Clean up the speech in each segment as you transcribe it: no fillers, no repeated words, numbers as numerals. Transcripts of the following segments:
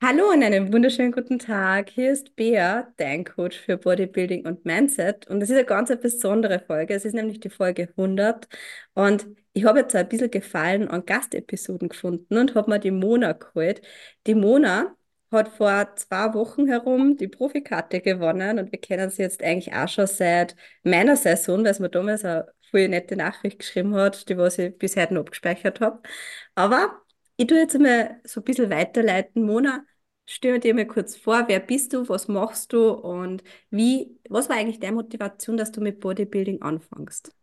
Hallo und einen wunderschönen guten Tag. Hier ist Bea, dein Coach für Bodybuilding und Mindset. Und es ist eine ganz eine besondere Folge. Es ist nämlich die Folge 100. Und ich habe jetzt ein bisschen Gefallen an Gastepisoden gefunden und habe mir die Mona geholt. Die Mona hat vor 2 Wochen herum die Profikarte gewonnen und wir kennen sie jetzt eigentlich auch schon seit meiner Saison, weil sie mir damals eine voll nette Nachricht geschrieben hat, die was ich bis heute noch abgespeichert habe. Aber ich tue jetzt mal so ein bisschen weiterleiten. Mona, stell dir mal kurz vor, wer bist du, was machst du und was war eigentlich deine Motivation, dass du mit Bodybuilding anfängst?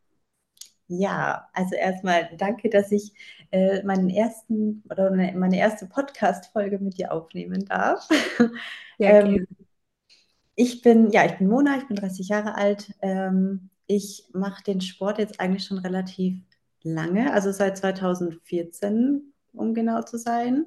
Ja, also erstmal danke, dass ich meinen ersten oder meine erste Podcast-Folge mit dir aufnehmen darf. Sehr ähm, gerne. ich bin Mona, ich bin 30 Jahre alt. Ich mache den Sport jetzt eigentlich schon relativ lange, also seit 2014, um genau zu sein.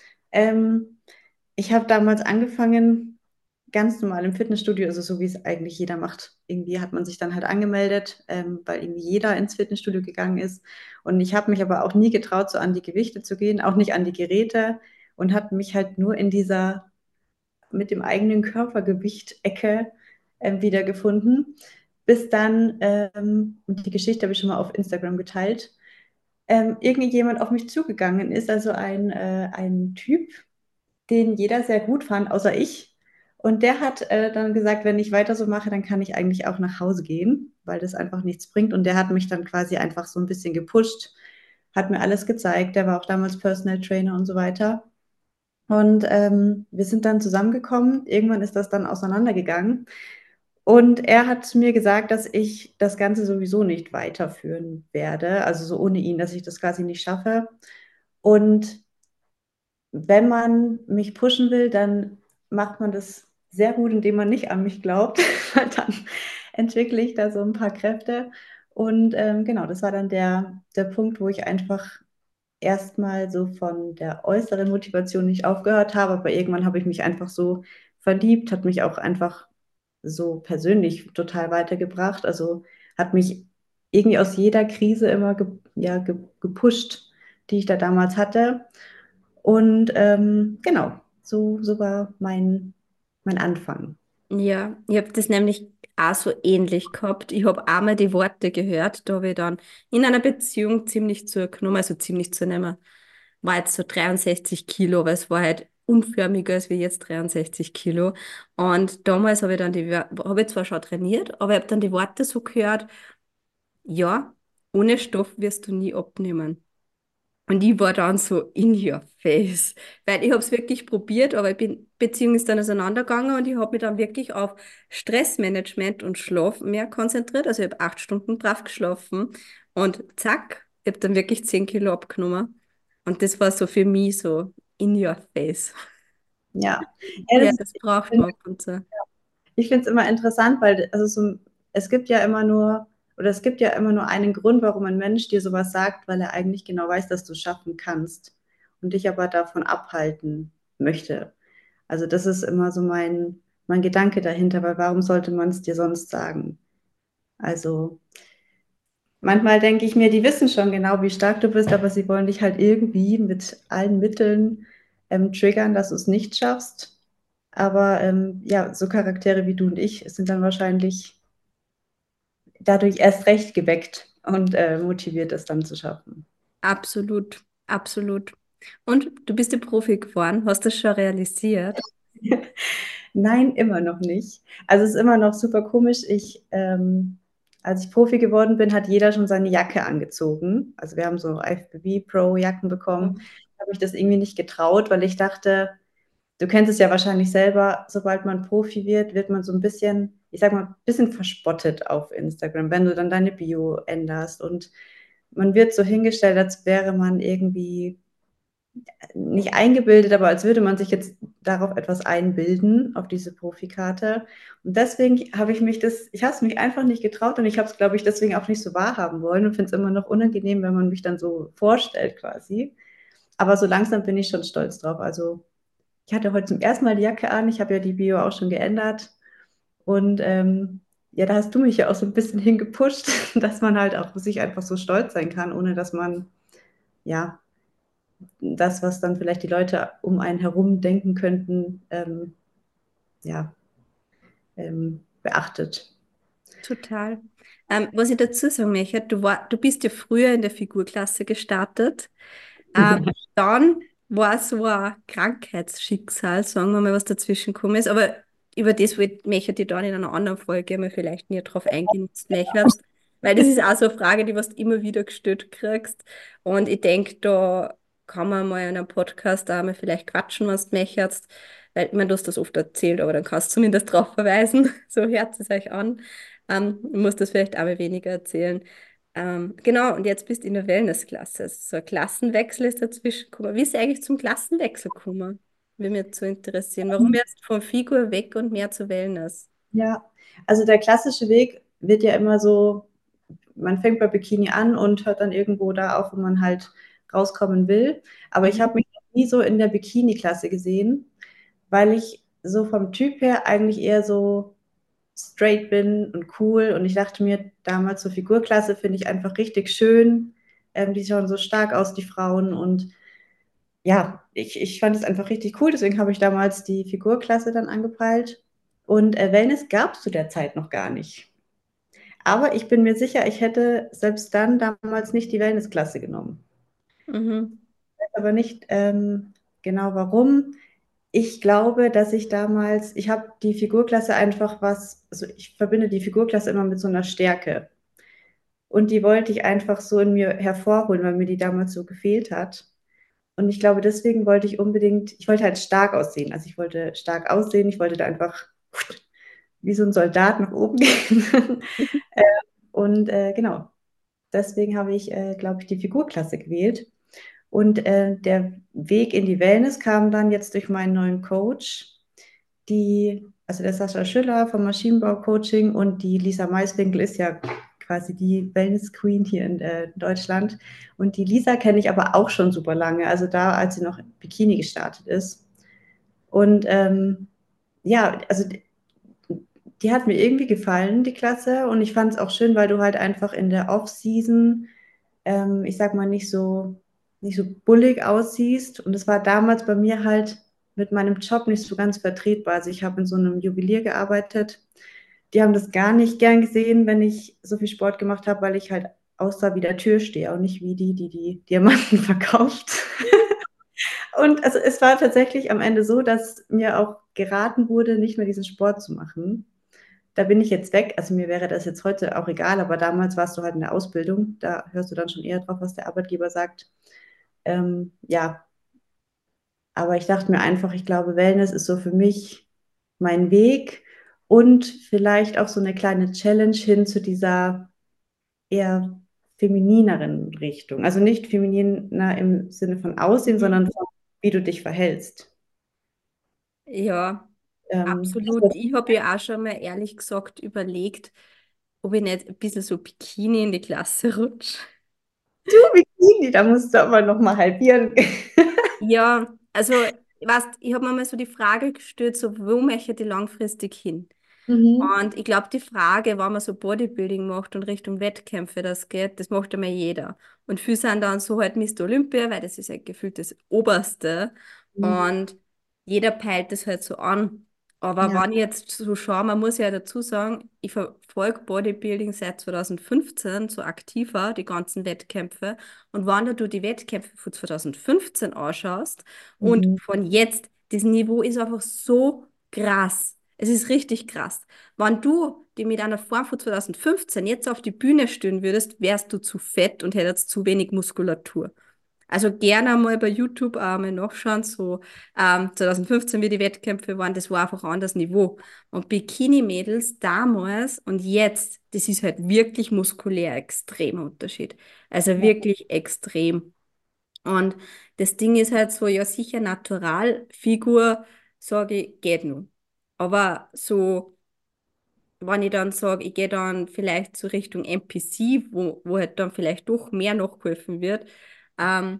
Ähm, Ich habe damals angefangen, ganz normal im Fitnessstudio, also so wie es eigentlich jeder macht. Irgendwie hat man sich dann halt angemeldet, weil irgendwie jeder ins Fitnessstudio gegangen ist. Und ich habe mich aber auch nie getraut, so an die Gewichte zu gehen, auch nicht an die Geräte und habe mich halt nur in dieser mit dem eigenen Körpergewicht-Ecke wiedergefunden. Bis dann, und die Geschichte habe ich schon mal auf Instagram geteilt, irgendjemand auf mich zugegangen ist, also ein Typ, den jeder sehr gut fand, außer ich. Und der hat dann gesagt, wenn ich weiter so mache, dann kann ich eigentlich auch nach Hause gehen, weil das einfach nichts bringt. Und der hat mich dann quasi einfach so ein bisschen gepusht, hat mir alles gezeigt. Der war auch damals Personal Trainer und so weiter. Und wir sind dann zusammengekommen. Irgendwann ist das dann auseinandergegangen. Und er hat zu mir gesagt, dass ich das Ganze sowieso nicht weiterführen werde, also so ohne ihn, dass ich das quasi nicht schaffe. Und wenn man mich pushen will, dann macht man das sehr gut, indem man nicht an mich glaubt, weil dann entwickle ich da so ein paar Kräfte. Und genau, das war dann der Punkt, wo ich einfach erstmal so von der äußeren Motivation nicht aufgehört habe, aber irgendwann habe ich mich einfach so verliebt, hat mich auch einfach so persönlich total weitergebracht. Also hat mich irgendwie aus jeder Krise immer gepusht, die ich da damals hatte. Und genau, so war mein Anfang. Ja, ich habe das nämlich auch so ähnlich gehabt. Ich habe einmal die Worte gehört, da habe ich dann in einer Beziehung ziemlich zugenommen, also ziemlich zunehmen, war jetzt so 63 Kilo, aber es war halt unförmiger als wie jetzt 63 Kilo. Und damals habe ich dann habe ich zwar schon trainiert, aber ich habe dann die Worte so gehört, ja, ohne Stoff wirst du nie abnehmen. Und ich war dann so in your face, weil ich habe es wirklich probiert, aber Beziehung ist dann auseinandergegangen und ich habe mich dann wirklich auf Stressmanagement und Schlaf mehr konzentriert. Also ich habe 8 Stunden brav geschlafen und zack, ich habe dann wirklich 10 Kilo abgenommen. Und das war so für mich so in your face. Ja, ja Ja, das braucht man ab und zu. ich finde es immer interessant, weil also es gibt ja immer nur, oder es gibt ja immer nur einen Grund, warum ein Mensch dir sowas sagt, weil er eigentlich genau weiß, dass du es schaffen kannst und dich aber davon abhalten möchte. Also das ist immer so mein Gedanke dahinter, weil warum sollte man es dir sonst sagen? Also manchmal denke ich mir, die wissen schon genau, wie stark du bist, aber sie wollen dich halt irgendwie mit allen Mitteln triggern, dass du es nicht schaffst. Aber ja, so Charaktere wie du und ich sind dann wahrscheinlich dadurch erst recht geweckt und motiviert, es dann zu schaffen. Absolut, absolut. Und du bist ja Profi geworden, hast das schon realisiert? Nein, immer noch nicht. Also es ist immer noch super komisch. Als ich Profi geworden bin, hat jeder schon seine Jacke angezogen. Also wir haben so IFBB Pro Jacken bekommen. Da habe ich das irgendwie nicht getraut, weil ich dachte, du kennst es ja wahrscheinlich selber, sobald man Profi wird, wird man so ein bisschen, ich sag mal, ein bisschen verspottet auf Instagram, wenn du dann deine Bio änderst und man wird so hingestellt, als wäre man irgendwie nicht eingebildet, aber als würde man sich jetzt darauf etwas einbilden, auf diese Profikarte. Und deswegen ich habe es mich einfach nicht getraut und ich habe es, glaube ich, deswegen auch nicht so wahrhaben wollen und finde es immer noch unangenehm, wenn man mich dann so vorstellt quasi. Aber so langsam bin ich schon stolz drauf. Also ich hatte heute zum ersten Mal die Jacke an, ich habe ja die Bio auch schon geändert und ja, da hast du mich ja auch so ein bisschen hingepusht, dass man halt auch sich einfach so stolz sein kann, ohne dass man ja das, was dann vielleicht die Leute um einen herum denken könnten, ja, beachtet. Total. Was ich dazu sagen möchte, du bist ja früher in der Figurklasse gestartet. Dann war so ein Krankheitsschicksal, sagen wir mal, was dazwischen gekommen ist. Aber über das möchte ich dann in einer anderen Folge mal vielleicht näher drauf eingehen, wenn du möchtest. Weil das ist auch so eine Frage, die was du immer wieder gestellt kriegst. Und ich denke, da kann man mal in einem Podcast auch mal vielleicht quatschen, was du möchtest. Weil, ich meine, du hast das oft erzählt, aber dann kannst du zumindest darauf verweisen. So hört es euch an. Ich muss das vielleicht auch mal weniger erzählen. Genau, und jetzt bist du in der Wellnessklasse. Also so ein Klassenwechsel ist dazwischen gekommen. Wie ist es eigentlich zum Klassenwechsel gekommen? Würde mich jetzt so interessieren. Warum jetzt von Figur weg und mehr zu Wellness? Ja, also der klassische Weg wird ja immer so, man fängt bei Bikini an und hört dann irgendwo da auf, wo man halt rauskommen will. Aber ich Mhm. habe mich noch nie so in der Bikini-Klasse gesehen, weil ich so vom Typ her eigentlich eher so straight bin und cool. Und ich dachte mir damals, so Figurklasse finde ich einfach richtig schön. Die schauen so stark aus, die Frauen. Und ja, ich fand es einfach richtig cool. Deswegen habe ich damals die Figurklasse dann angepeilt. Und Wellness gab es zu der Zeit noch gar nicht. Aber ich bin mir sicher, ich hätte selbst dann damals nicht die Wellnessklasse genommen. Mhm. Ich weiß aber nicht genau warum. Ich glaube, dass ich damals, ich habe die Figurklasse einfach was, also ich verbinde die Figurklasse immer mit so einer Stärke. Und die wollte ich einfach so in mir hervorholen, weil mir die damals so gefehlt hat. Und ich glaube, deswegen wollte ich unbedingt, ich wollte halt stark aussehen. Also ich wollte stark aussehen, ich wollte da einfach wie so ein Soldat nach oben gehen. Und genau, deswegen habe ich, glaube ich, die Figurklasse gewählt. Und der Weg in die Wellness kam dann jetzt durch meinen neuen Coach, also der Sascha Schüller vom Maschinenbau-Coaching und die Lisa Maiswinkel ist ja quasi die Wellness Queen hier in Deutschland. Und die Lisa kenne ich aber auch schon super lange, also da, als sie noch Bikini gestartet ist. Und ja, also die hat mir irgendwie gefallen, die Klasse. Und ich fand es auch schön, weil du halt einfach in der Off-Season, ich sag mal, nicht so bullig aussiehst. Und es war damals bei mir halt mit meinem Job nicht so ganz vertretbar. Also ich habe in so einem Juwelier gearbeitet. Die haben das gar nicht gern gesehen, wenn ich so viel Sport gemacht habe, weil ich halt aussah wie der Türsteher und nicht wie die Diamanten verkauft. Und also es war tatsächlich am Ende so, dass mir auch geraten wurde, nicht mehr diesen Sport zu machen. Da bin ich jetzt weg. Also mir wäre das jetzt heute auch egal, aber damals warst du halt in der Ausbildung. Da hörst du dann schon eher drauf, was der Arbeitgeber sagt. Ja, aber ich dachte mir einfach, ich glaube, Wellness ist so für mich mein Weg und vielleicht auch so eine kleine Challenge hin zu dieser eher feminineren Richtung. Also nicht femininer im Sinne von Aussehen, Mhm. sondern von, wie du dich verhältst. Ja, absolut. Also Ich habe ja auch schon mal ehrlich gesagt überlegt, ob ich nicht ein bisschen so Bikini in die Klasse rutsche. du Bikini, da musst du aber noch mal halbieren. Ja, also, weißt, ich habe mir mal so die Frage gestellt, so, wo möchte ich langfristig hin? Mhm. Und ich glaube, die Frage, wenn man so Bodybuilding macht und Richtung Wettkämpfe das geht, das macht immer jeder. Und viele sind dann so halt Mr. Olympia, weil das ist ja gefühlt das Oberste. Und jeder peilt das halt so an. Aber Ja. wenn ich jetzt so schaue, man muss ja dazu sagen, ich verfolge Bodybuilding seit 2015 so aktiver, die ganzen Wettkämpfe. Und wenn du die Wettkämpfe von 2015 anschaust und Mhm. von jetzt, das Niveau ist einfach so krass. Es ist richtig krass. Wenn du die mit einer Form von 2015 jetzt auf die Bühne stehen würdest, wärst du zu fett und hättest zu wenig Muskulatur. Also gerne mal bei YouTube einmal nachschauen, so 2015, wie die Wettkämpfe waren, das war einfach ein anderes Niveau. Und Bikini-Mädels damals und jetzt, das ist halt wirklich muskulär extremer Unterschied. Also Ja. wirklich extrem. Und das Ding ist halt so, ja sicher Naturalfigur, sage ich, geht nur. Aber so, wenn ich dann sage, ich gehe dann vielleicht so Richtung NPC, wo halt dann vielleicht doch mehr nachgeholfen wird, ähm,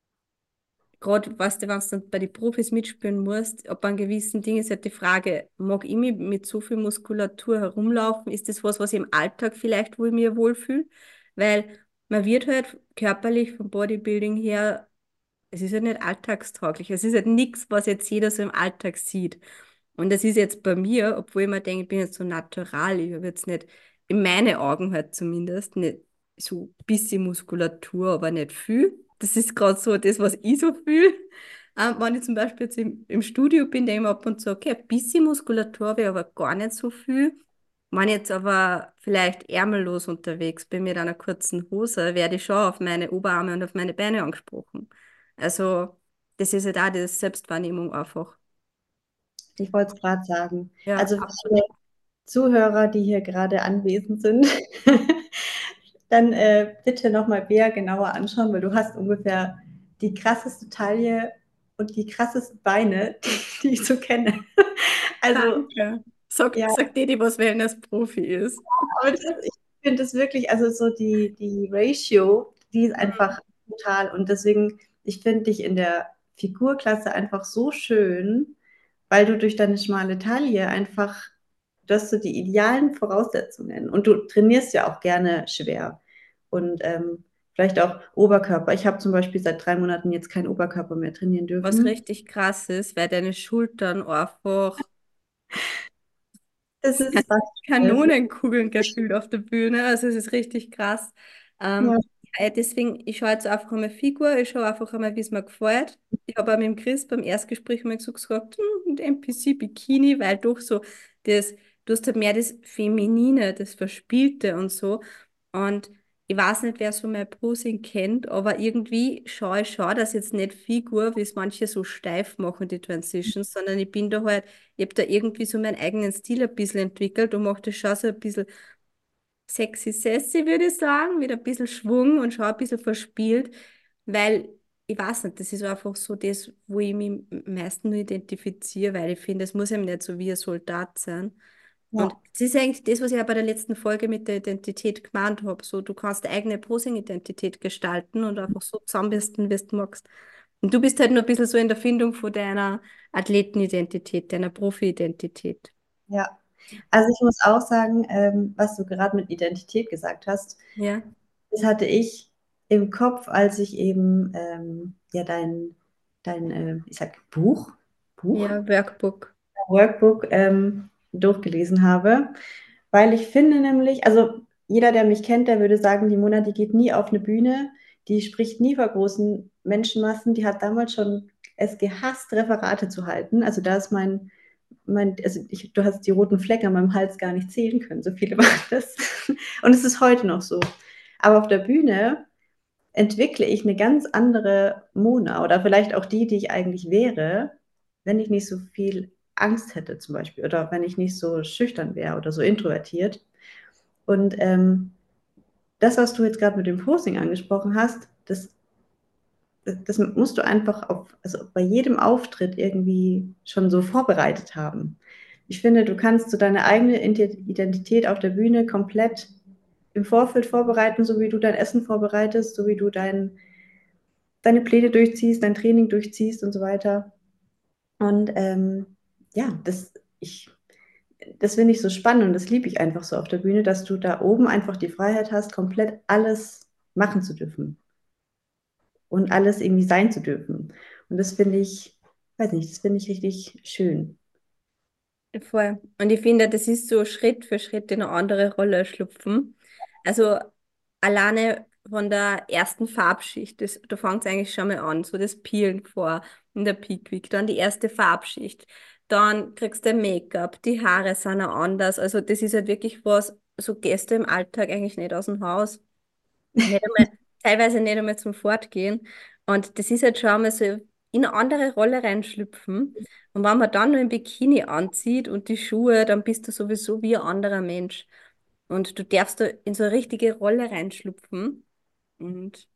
gerade, weißt du, wenn du dann bei den Profis mitspielen musst, ab einem gewissen Ding ist halt die Frage, mag ich mich mit so viel Muskulatur herumlaufen? Ist das was, was ich im Alltag vielleicht, wo ich mich wohlfühle? Weil man wird halt körperlich vom Bodybuilding her es ist halt nicht alltagstauglich. Es ist halt nichts, was jetzt jeder so im Alltag sieht. Und das ist jetzt bei mir, obwohl ich mir denke, ich bin jetzt so natural, ich habe jetzt nicht, in meinen Augen halt zumindest, nicht so ein bisschen Muskulatur, aber nicht viel. Das ist gerade so das, was ich so fühle. Wenn ich zum Beispiel jetzt im Studio bin, denke ich mir ab und zu, okay, ein bisschen Muskulatur habe ich aber gar nicht so viel. Wenn ich jetzt aber vielleicht ärmellos unterwegs bin mit einer kurzen Hose, werde ich schon auf meine Oberarme und auf meine Beine angesprochen. Also, das ist halt auch die Selbstwahrnehmung einfach. Ich wollte es gerade sagen. Ja, Also für alle absolut. Zuhörer, die hier gerade anwesend sind, dann bitte nochmal Bea genauer anschauen, weil du hast ungefähr die krasseste Taille und die krassesten Beine, die ich so kenne. Also Danke. ja, Sagt die, was Wellness-Profi ist. aber ich finde es wirklich, also so die Ratio, die ist einfach brutal. Und deswegen, ich finde dich in der Figurklasse einfach so schön, weil du durch deine schmale Taille einfach, du hast so die idealen Voraussetzungen. Und du trainierst ja auch gerne schwer. Und vielleicht auch Oberkörper. Ich habe zum Beispiel seit 3 Monaten jetzt keinen Oberkörper mehr trainieren Was dürfen. richtig krass ist, weil deine Schultern einfach Das ist was. Kanonenkugeln gefühlt auf der Bühne. Also es ist richtig krass. Ja, Deswegen, ich schaue jetzt einfach einmal Figur, ich schaue einfach einmal, wie es mir gefällt. Ich habe auch mit dem Chris beim Erstgespräch mal so gesagt, und NPC-Bikini, weil doch so das, du hast halt mehr das Feminine, das Verspielte und so. Und ich weiß nicht, wer so mein Posing kennt, aber irgendwie schaue ich schon, dass jetzt nicht Figur, wie es manche so steif machen, die Transitions, sondern ich bin da halt, ich habe da irgendwie so meinen eigenen Stil ein bisschen entwickelt und mache das schon so ein bisschen sexy sassy, würde ich sagen, mit ein bisschen Schwung und schon ein bisschen verspielt, weil ich weiß nicht, das ist einfach so das, wo ich mich am meisten nur identifiziere, weil ich finde, es muss eben nicht so wie ein Soldat sein. Und ja, das ist eigentlich das, was ich ja bei der letzten Folge mit der Identität gemeint habe. So, du kannst deine eigene Posing-Identität gestalten und einfach so zusammenbisten, wie du magst. Und du bist halt nur ein bisschen so in der Findung von deiner Athletenidentität, deiner Profi-Identität. ja. Also ich muss auch sagen, was du gerade mit Identität gesagt hast, Ja, das hatte ich im Kopf, als ich eben ja ich sag Buch, ja, Workbook. Workbook durchgelesen habe, weil ich finde nämlich, also jeder, der mich kennt, der würde sagen, die Mona, die geht nie auf eine Bühne, die spricht nie vor großen Menschenmassen, die hat damals schon es gehasst, Referate zu halten. Also da ist du hast die roten Flecke an meinem Hals gar nicht zählen können, so viele waren das. Und es ist heute noch so. Aber auf der Bühne entwickle ich eine ganz andere Mona oder vielleicht auch die ich eigentlich wäre, wenn ich nicht so viel Angst hätte zum Beispiel oder wenn ich nicht so schüchtern wäre oder so introvertiert. Und das, was du jetzt gerade mit dem Posing angesprochen hast, das musst du einfach also bei jedem Auftritt irgendwie schon so vorbereitet haben. Ich finde, du kannst so deine eigene Identität auf der Bühne komplett im Vorfeld vorbereiten, so wie du dein Essen vorbereitest, so wie du deine Pläne durchziehst, dein Training durchziehst und so weiter. Und ja, das finde ich so spannend und das liebe ich einfach so auf der Bühne, dass du da oben einfach die Freiheit hast, komplett alles machen zu dürfen und alles irgendwie sein zu dürfen. Und das finde ich, weiß nicht, das finde ich richtig schön. Voll. Und ich finde, das ist so Schritt für Schritt in eine andere Rolle schlüpfen. Also alleine von der ersten Farbschicht, da fängt es eigentlich schon mal an, so das Peelen vor in der Peak Week, dann die erste Farbschicht, dann kriegst du Make-up, die Haare sind auch anders. Also das ist halt wirklich was, so gehst du im Alltag eigentlich nicht aus dem Haus. Nicht einmal, teilweise nicht einmal zum Fortgehen. Und das ist halt schon einmal so in eine andere Rolle reinschlüpfen. Und wenn man dann nur ein Bikini anzieht und die Schuhe, dann bist du sowieso wie ein anderer Mensch. Und du darfst da in so eine richtige Rolle reinschlüpfen. Und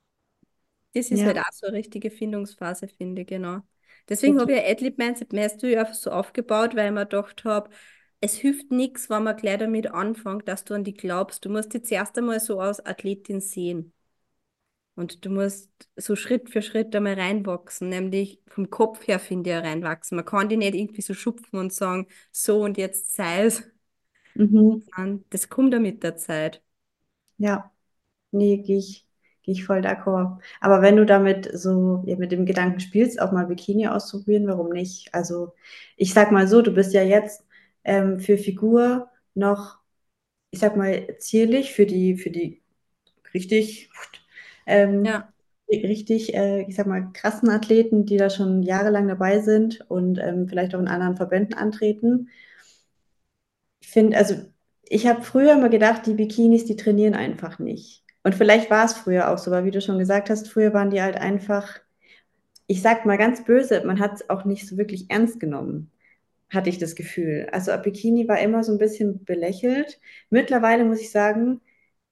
das ist Ja, halt auch so eine richtige Findungsphase, finde ich, genau. Deswegen habe total. ich ein Adlib Mindset Mastery einfach so aufgebaut, weil ich mir gedacht habe, es hilft nichts, wenn man gleich damit anfängt, dass du an die glaubst. Du musst dich zuerst einmal so als Athletin sehen. Und du musst so Schritt für Schritt einmal reinwachsen, nämlich vom Kopf her, finde ich, auch reinwachsen. Man kann die nicht irgendwie so schupfen und sagen, so und jetzt sei es. Mhm. Das kommt ja mit der Zeit. Ja, nee, gehe ich gehe ich voll d'accord. Aber wenn du damit so ja, mit dem Gedanken spielst, auch mal Bikini auszuprobieren, warum nicht? Also ich sag mal so, du bist ja jetzt für Figur noch, ich sag mal, zierlich für die richtig, ähm, Ja, richtig, ich sag mal, krassen Athleten, die da schon jahrelang dabei sind und vielleicht auch in anderen Verbänden antreten. Ich finde, also ich habe früher immer gedacht, die Bikinis, die trainieren einfach nicht. Und vielleicht war es früher auch so, weil wie du schon gesagt hast, früher waren die halt einfach, ich sag mal ganz böse, man hat es auch nicht so wirklich ernst genommen, hatte ich das Gefühl. Also Bikini war immer so ein bisschen belächelt. Mittlerweile muss ich sagen,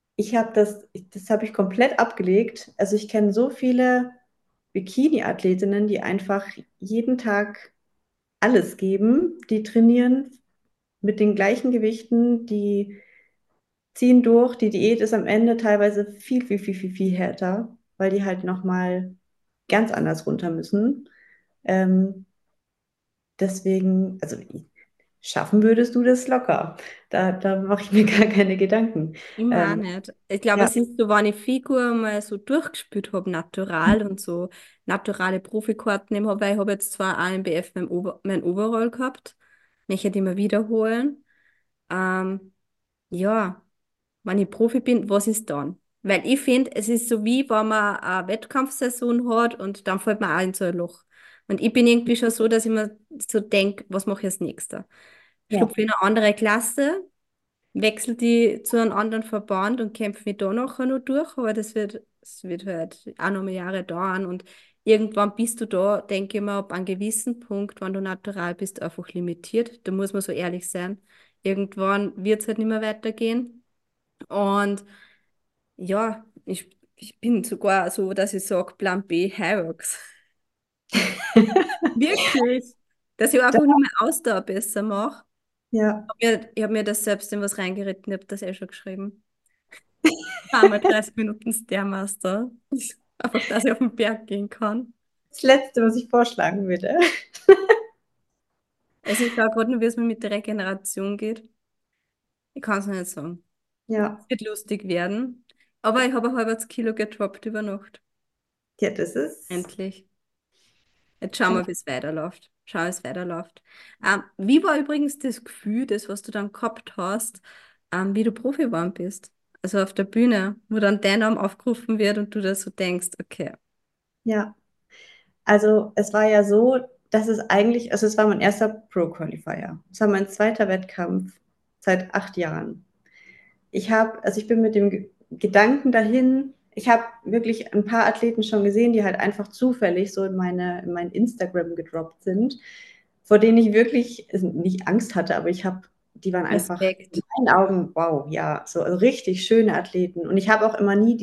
das habe ich komplett abgelegt. Also ich kenne so viele Bikini-Athletinnen, die einfach jeden Tag alles geben, die trainieren mit den gleichen Gewichten, die ziehen durch. Die Diät ist am Ende teilweise viel, viel, viel, viel, viel härter, weil die halt nochmal ganz anders runter müssen. Ähm, deswegen, also schaffen würdest du das locker. Da mache ich mir gar keine Gedanken. immer auch Ähm, nicht. Ich glaube, ja, es ist so, wenn ich Figur mal so durchgespielt habe, natural und so naturale Profikarten nehmen habe, weil ich habe jetzt zwar ANBF mein Overall gehabt, möchte ich immer wiederholen. Ähm, ja, wenn ich Profi bin, was ist dann? Weil ich finde, es ist so wie, wenn man eine Wettkampfsaison hat und dann fällt man auch in so ein Loch. Und ich bin irgendwie schon so, dass ich mir so denke, was mache ich als Nächster? ja, Schlupfe in eine andere Klasse, wechsle die zu einem anderen Verband und kämpfe mich da nachher noch durch, aber das wird halt auch noch mal Jahre dauern und irgendwann bist du da, denke ich mal, ab einem gewissen Punkt, wenn du natural bist, einfach limitiert. Da muss man so ehrlich sein. Irgendwann wird es halt nicht mehr weitergehen. Und ja, ich bin sogar so, dass ich sage, Plan B, Hyrox. Wirklich. Dass ich da, einfach nur mehr Ausdauer besser mache. ja. Ich hab mir das selbst in was reingeritten, ich habe das eh schon geschrieben. Einmal 30 Minuten Stairmaster. Einfach, dass ich auf den Berg gehen kann. Das Letzte, was ich vorschlagen würde. Also ich schaue gerade nur, wie es mir mit der Regeneration geht. Ich kann es nicht sagen. Ja, Es wird lustig werden. Aber ich habe ein halbes Kilo gedroppt über Nacht. ja, das ist. Endlich. Jetzt schauen wir, wie es weiterläuft. Schau, wie es weiterläuft. Wie war übrigens das Gefühl, das, was du dann gehabt hast, wie du Profi geworden bist? Also auf der Bühne, wo dann dein Name aufgerufen wird und du da so denkst, okay, Ja, also es war ja so, dass es eigentlich, also es war mein erster Pro-Qualifier. Es war mein zweiter Wettkampf seit 8 Jahren. Also ich bin mit dem Gedanken dahin, ich habe wirklich ein paar Athleten schon gesehen, die halt einfach zufällig so in mein Instagram gedroppt sind, vor denen ich wirklich also nicht Angst hatte, aber die waren einfach in Respekt. meinen Augen, wow, ja, so also richtig schöne Athleten. Und ich habe auch immer nie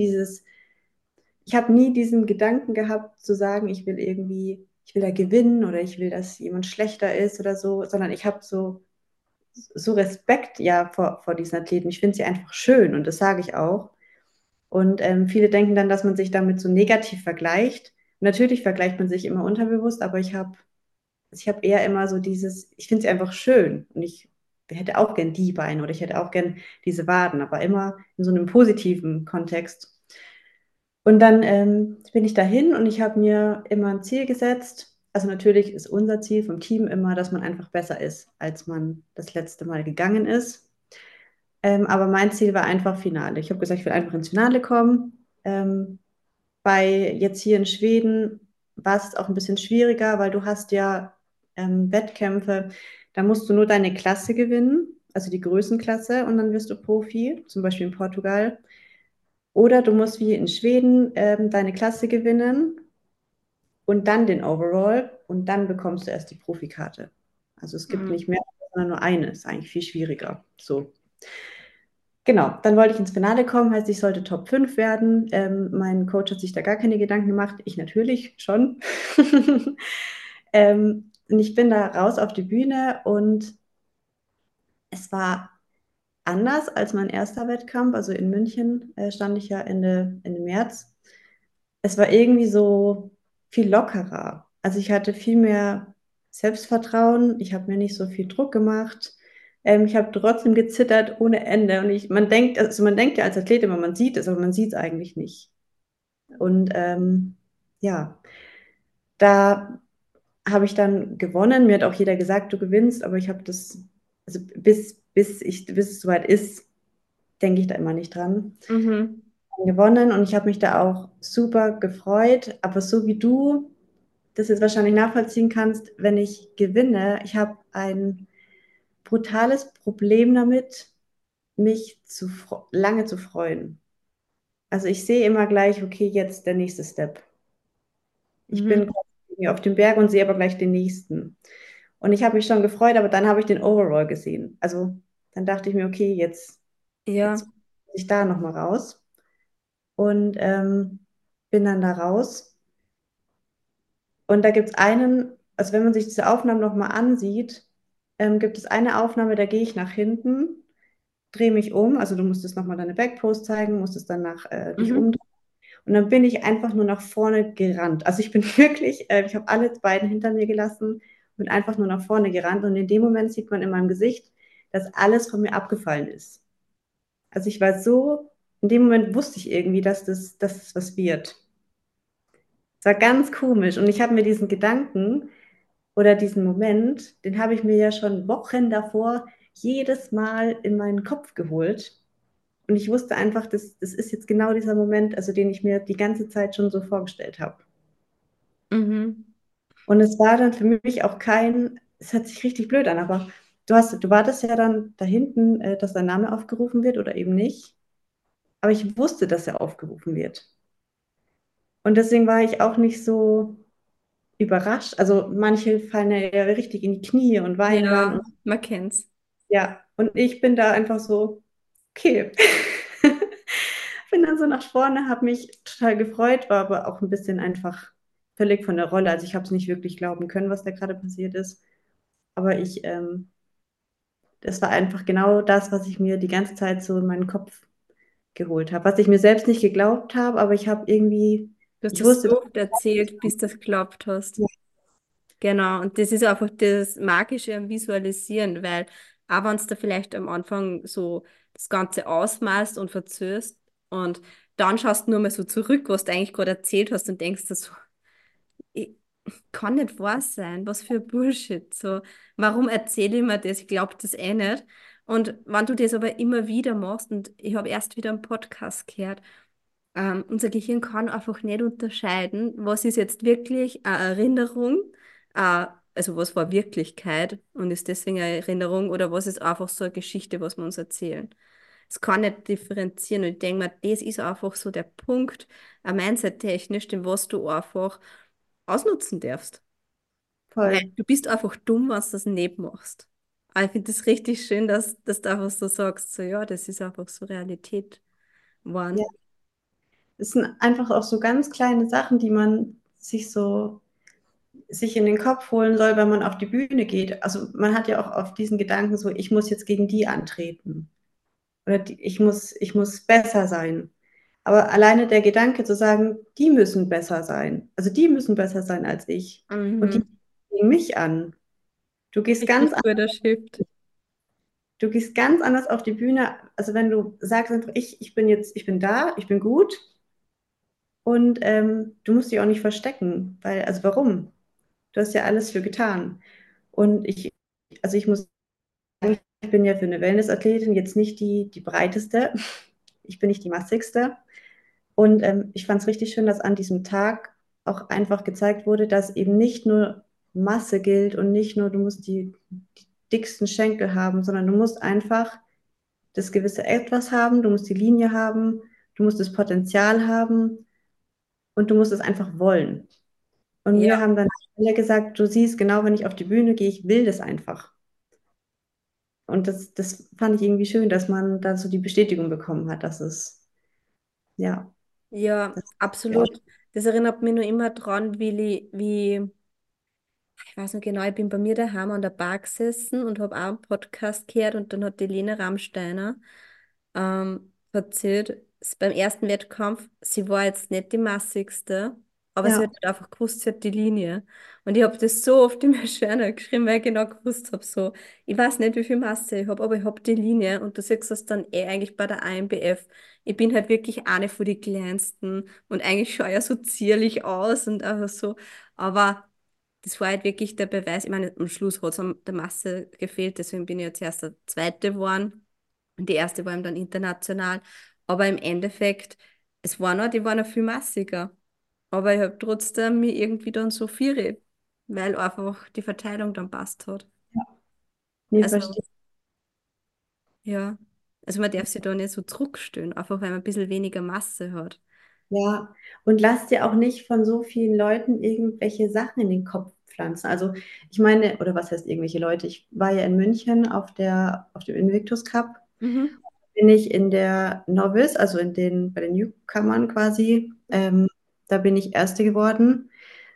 ich habe nie diesen Gedanken gehabt zu sagen, ich will da gewinnen oder ich will, dass jemand schlechter ist oder so, sondern ich habe so Respekt ja vor diesen Athleten. Ich finde sie einfach schön und das sage ich auch. Und viele denken dann, dass man sich damit so negativ vergleicht. Natürlich vergleicht man sich immer unterbewusst, aber ich habe eher immer so ich finde sie einfach schön und ich hätte auch gern die Beine oder ich hätte auch gern diese Waden, aber immer in so einem positiven Kontext. Und dann bin ich dahin und ich habe mir immer ein Ziel gesetzt. Also natürlich ist unser Ziel vom Team immer, dass man einfach besser ist, als man das letzte Mal gegangen ist. Aber mein Ziel war einfach Finale. Ich habe gesagt, ich will einfach ins Finale kommen. Bei jetzt hier in Schweden war es auch ein bisschen schwieriger, weil du hast ja Wettkämpfe, da musst du nur deine Klasse gewinnen, also die Größenklasse, und dann wirst du Profi, zum Beispiel in Portugal. Oder du musst wie in Schweden deine Klasse gewinnen und dann den Overall und dann bekommst du erst die Profikarte. Also es gibt Mhm. nicht mehr, sondern nur eine. Ist eigentlich viel schwieriger. So. Genau, dann wollte ich ins Finale kommen, heißt, ich sollte Top 5 werden. Mein Coach hat sich da gar keine Gedanken gemacht, ich natürlich schon. Und ich bin da raus auf die Bühne und es war anders als mein erster Wettkampf. Also in München stand ich ja Ende März. Es war irgendwie so viel lockerer. Also ich hatte viel mehr Selbstvertrauen. Ich habe mir nicht so viel Druck gemacht. Ich habe trotzdem gezittert ohne Ende. Und man denkt ja als Athlet immer, man sieht es, aber man sieht es eigentlich nicht. Und ja, da habe ich dann gewonnen. Mir hat auch jeder gesagt, du gewinnst, aber ich habe das, also bis es soweit ist, denke ich da immer nicht dran. Mhm. Gewonnen und ich habe mich da auch super gefreut. Aber so wie du das jetzt wahrscheinlich nachvollziehen kannst, wenn ich gewinne, ich habe ein brutales Problem damit, mich lange zu freuen. Also ich sehe immer gleich, okay, jetzt der nächste Step. Ich bin Mhm. quasi auf dem Berg und sehe aber gleich den nächsten. Und ich habe mich schon gefreut, aber dann habe ich den Overall gesehen. Also dann dachte ich mir, okay, jetzt Ja. muss ich da nochmal raus. Und bin dann da raus. Und da gibt es also wenn man sich diese Aufnahmen nochmal ansieht, gibt es eine Aufnahme, da gehe ich nach hinten, drehe mich um. Also du musstest nochmal deine Backpost zeigen, musstest dann dich Mhm. umdrehen. Und dann bin ich einfach nur nach vorne gerannt. Also ich bin wirklich, ich habe alle beiden hinter mir gelassen, bin einfach nur nach vorne gerannt. Und in dem Moment sieht man in meinem Gesicht, dass alles von mir abgefallen ist. Also ich war so, in dem Moment wusste ich irgendwie, dass es was wird. Es war ganz komisch. Und ich habe mir diesen Gedanken oder diesen Moment, den habe ich mir ja schon Wochen davor jedes Mal in meinen Kopf geholt. Und ich wusste einfach, das ist jetzt genau dieser Moment, also den ich mir die ganze Zeit schon so vorgestellt habe. Mhm. Und es war dann für mich auch es hört sich richtig blöd an, aber du wartest ja dann da hinten, dass dein Name aufgerufen wird oder eben nicht. Aber ich wusste, dass er aufgerufen wird. Und deswegen war ich auch nicht so überrascht. Also manche fallen ja richtig in die Knie und weinen dann. Und Ja, man kennt's. ja, und ich bin da einfach so, okay. Bin dann so nach vorne, habe mich total gefreut, war aber auch ein bisschen einfach völlig von der Rolle. Also ich habe es nicht wirklich glauben können, was da gerade passiert ist. Aber das war einfach genau das, was ich mir die ganze Zeit so in meinen Kopf geholt habe. Was ich mir selbst nicht geglaubt habe, aber ich habe irgendwie, Du hast ich das wusste, so oft erzählt, bis du das geglaubt hast. Genau, und das ist einfach das Magische am Visualisieren, weil auch wenn du da vielleicht am Anfang so das Ganze ausmalst und verzögerst und dann schaust du nur mal so zurück, was du eigentlich gerade erzählt hast und denkst dir so, ich, kann nicht wahr sein, was für Bullshit. So, warum erzähle ich mir das? Ich glaube das eh nicht. Und wenn du das aber immer wieder machst, und ich habe erst wieder einen Podcast gehört, unser Gehirn kann einfach nicht unterscheiden, was ist jetzt wirklich eine Erinnerung, also was war Wirklichkeit und ist deswegen eine Erinnerung oder was ist einfach so eine Geschichte, was wir uns erzählen. Es kann nicht differenzieren und ich denke mir, das ist einfach so der Punkt, mindset-technisch, den was du einfach ausnutzen darfst. Weil voll. du bist einfach dumm, was du das nicht machst. Aber ich finde das richtig schön, dass du einfach so sagst, so ja, das ist einfach so Realität Ja, geworden. es sind einfach auch so ganz kleine Sachen, die man sich in den Kopf holen soll, wenn man auf die Bühne geht. Also man hat ja auch oft diesen Gedanken so, ich muss jetzt gegen die antreten. Oder ich muss besser sein. Aber alleine der Gedanke zu sagen, die müssen besser sein. Also die müssen besser sein als ich. Und die Mhm. gegen mich an. Du gehst ganz, Richtig guter Shift. du gehst ganz anders auf die Bühne. Also wenn du sagst einfach, ich bin da, ich bin gut und du musst dich auch nicht verstecken, weil, also warum? Du hast ja alles für getan. Und also ich muss sagen, ich bin ja für eine Wellnessathletin jetzt nicht die breiteste. Ich bin nicht die massigste. Und ich fand es richtig schön, dass an diesem Tag auch einfach gezeigt wurde, dass eben nicht nur Masse gilt und nicht nur, du musst die dicksten Schenkel haben, sondern du musst einfach das gewisse Etwas haben, du musst die Linie haben, du musst das Potenzial haben und du musst es einfach wollen. Und mir Ja, haben dann alle gesagt, du siehst genau, wenn ich auf die Bühne gehe, ich will das einfach. Und das fand ich irgendwie schön, dass man da so die Bestätigung bekommen hat, ja, ja, das, ja, absolut. Das erinnert mich nur immer dran, ich weiß noch genau, ich bin bei mir daheim an der Bar gesessen und habe auch einen Podcast gehört und dann hat die Lena Rammsteiner erzählt, beim ersten Wettkampf, sie war jetzt nicht die massigste, aber sie Ja, hat halt einfach gewusst, sie hat die Linie. Und ich habe das so oft in mein Journal geschrieben, weil ich genau gewusst habe, so, ich weiß nicht, wie viel Masse ich habe, aber ich habe die Linie und du siehst das dann eh eigentlich bei der AMBF. Ich bin halt wirklich eine von den kleinsten und eigentlich schaue ich ja so zierlich aus und einfach so, aber das war halt wirklich der Beweis. Ich meine, am Schluss hat es an der Masse gefehlt, deswegen bin ich jetzt erst der Zweite geworden. Und die erste war eben dann international. Aber im Endeffekt, die waren noch viel massiger. Aber ich habe trotzdem mir irgendwie dann so viel, weil einfach die Verteilung dann passt hat. nee, Also, verstehe. ja. Also man darf sich da nicht so zurückstellen, einfach weil man ein bisschen weniger Masse hat. Ja, und lass dir auch nicht von so vielen Leuten irgendwelche Sachen in den Kopf pflanzen. Also ich meine, oder was heißt irgendwelche Leute? Ich war ja in München auf dem Invictus Cup, Mhm. bin ich in der Novice, also bei den Newcomern quasi, da bin ich Erste geworden.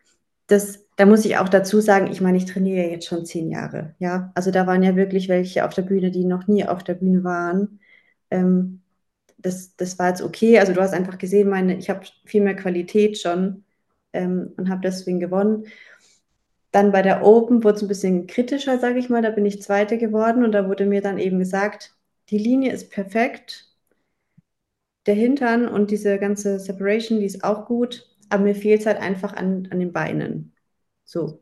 Da muss ich auch dazu sagen, ich meine, ich trainiere ja jetzt schon 10 Jahre, ja. Also da waren ja wirklich welche auf der Bühne, die noch nie auf der Bühne waren. Ähm, das war jetzt okay. Also du hast einfach gesehen, ich habe viel mehr Qualität schon und habe deswegen gewonnen. Dann bei der Open wurde es ein bisschen kritischer, sage ich mal. Da bin ich Zweite geworden und da wurde mir dann eben gesagt, die Linie ist perfekt, der Hintern und diese ganze Separation, die ist auch gut, aber mir fehlt es halt einfach an den Beinen. So.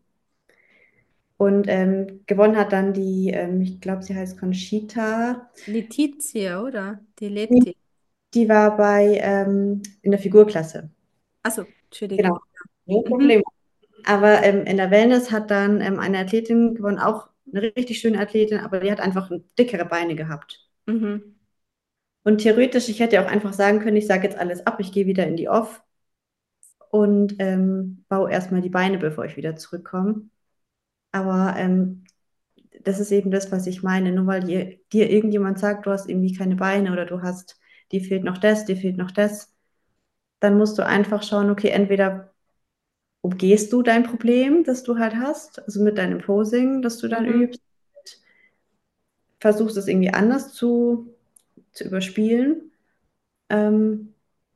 Und gewonnen hat dann ich glaube, sie heißt Conchita. Letizia, oder? Die Nee, Leti. die war in der Figurklasse. Also, Genau. Entschuldige. No Mhm. Problem. Aber in der Wellness hat dann eine Athletin gewonnen, auch eine richtig schöne Athletin, aber die hat einfach dickere Beine gehabt. Mhm. Und theoretisch, ich hätte auch einfach sagen können, ich sage jetzt alles ab, ich gehe wieder in die Off und baue erstmal die Beine, bevor ich wieder zurückkomme. Aber das ist eben das, was ich meine. Nur weil dir irgendjemand sagt, du hast irgendwie keine Beine oder dir fehlt noch das, dir fehlt noch das, dann musst du einfach schauen, okay, entweder umgehst du dein Problem, das du halt hast, also mit deinem Posing, das du dann Mhm. übst, versuchst es irgendwie anders zu überspielen. Ähm,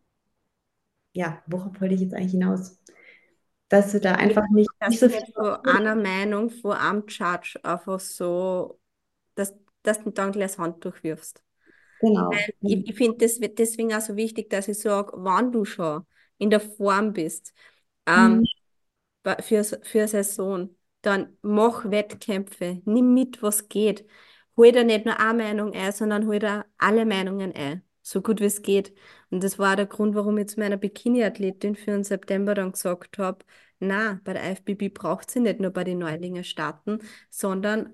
ja, worauf wollte ich jetzt eigentlich hinaus? Dass du da einfach nicht Dass du so viel. nicht von einer Meinung, von einem Judge einfach so, dass, dass du dann gleich das Handtuch wirfst. Genau. Ich finde, das wird deswegen auch so wichtig, dass ich sage, wann du schon in der Form bist, ähm, Mhm. für eine Saison, dann mach Wettkämpfe, nimm mit, was geht. Hol dir nicht nur eine Meinung ein, sondern hol dir alle Meinungen ein, so gut wie es geht. Und das war der Grund, warum ich zu meiner Bikini-Athletin für den September dann gesagt habe, na, bei der IFBB braucht sie nicht nur bei den Neulingen starten, sondern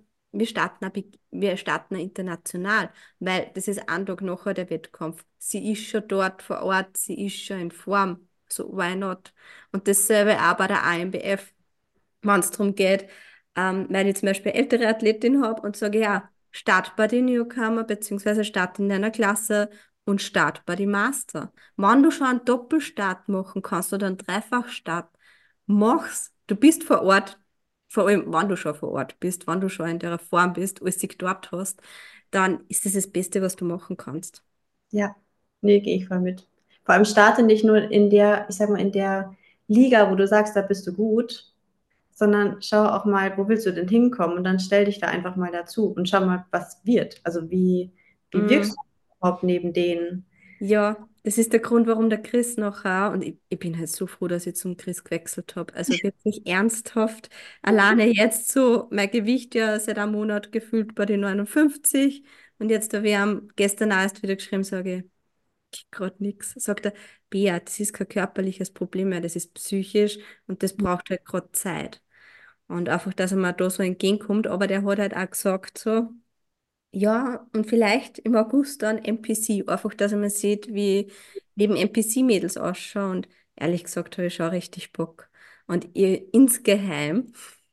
wir starten auch international, weil das ist ein Tag nachher der Wettkampf. Sie ist schon dort vor Ort, sie ist schon in Form, so why not? Und dasselbe auch bei der AMBF, wenn es darum geht, weil ich zum Beispiel eine ältere Athletin habe und sage, ja, start bei den Newcomer, beziehungsweise start in deiner Klasse und start bei den Master. Wenn du schon einen Doppelstart machen kannst oder einen Dreifachstart, mach's. Du bist vor Ort, vor allem, wenn du schon vor Ort bist, wenn du schon in der Form bist, alles dich dort hast, dann ist das das Beste, was du machen kannst. Ja, nee, gehe ich voll mit. Vor allem starte nicht nur ich sag mal, in der Liga, wo du sagst, da bist du gut, sondern schau auch mal, wo willst du denn hinkommen? Und dann stell dich da einfach mal dazu und schau mal, was wird. Also wie wirkst Mm. du überhaupt neben denen? Ja, das ist der Grund, warum der Chris nachher, und ich bin halt so froh, dass ich zum Chris gewechselt habe. Also wirklich ernsthaft. Alleine jetzt so, mein Gewicht ja seit einem Monat gefühlt bei den 59. Und jetzt, da wir haben gestern auch erst wieder geschrieben, sage ich gerade nichts. Sagt er, Bea, das ist kein körperliches Problem mehr, das ist psychisch und das braucht halt gerade Zeit. Und einfach, dass er mir da so entgegenkommt, aber der hat halt auch gesagt, so, ja, und vielleicht im August dann NPC, einfach, dass man sieht, wie neben NPC-Mädels ausschauen. Und ehrlich gesagt habe ich schon richtig Bock. Und ihr insgeheim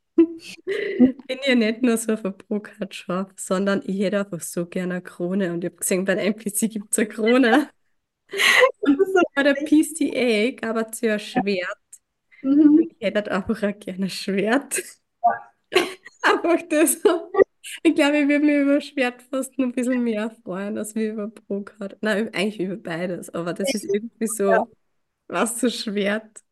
bin ich nicht nur so auf eine Pro-Card scharf, sondern ich hätte einfach so gerne eine Krone. Und ich habe gesehen, bei der NPC gibt es eine Krone. Das Und ist so bei der witzig. PCA gab es ja ein Schwert. Und Mhm. ich hätte halt einfach auch gerne ein Schwert. Einfach das. Ich glaube, ich würde mich über Schwert fast noch ein bisschen mehr freuen, als wie über Pro-Card. Nein, eigentlich über beides, aber das ist irgendwie so, was so Schwert.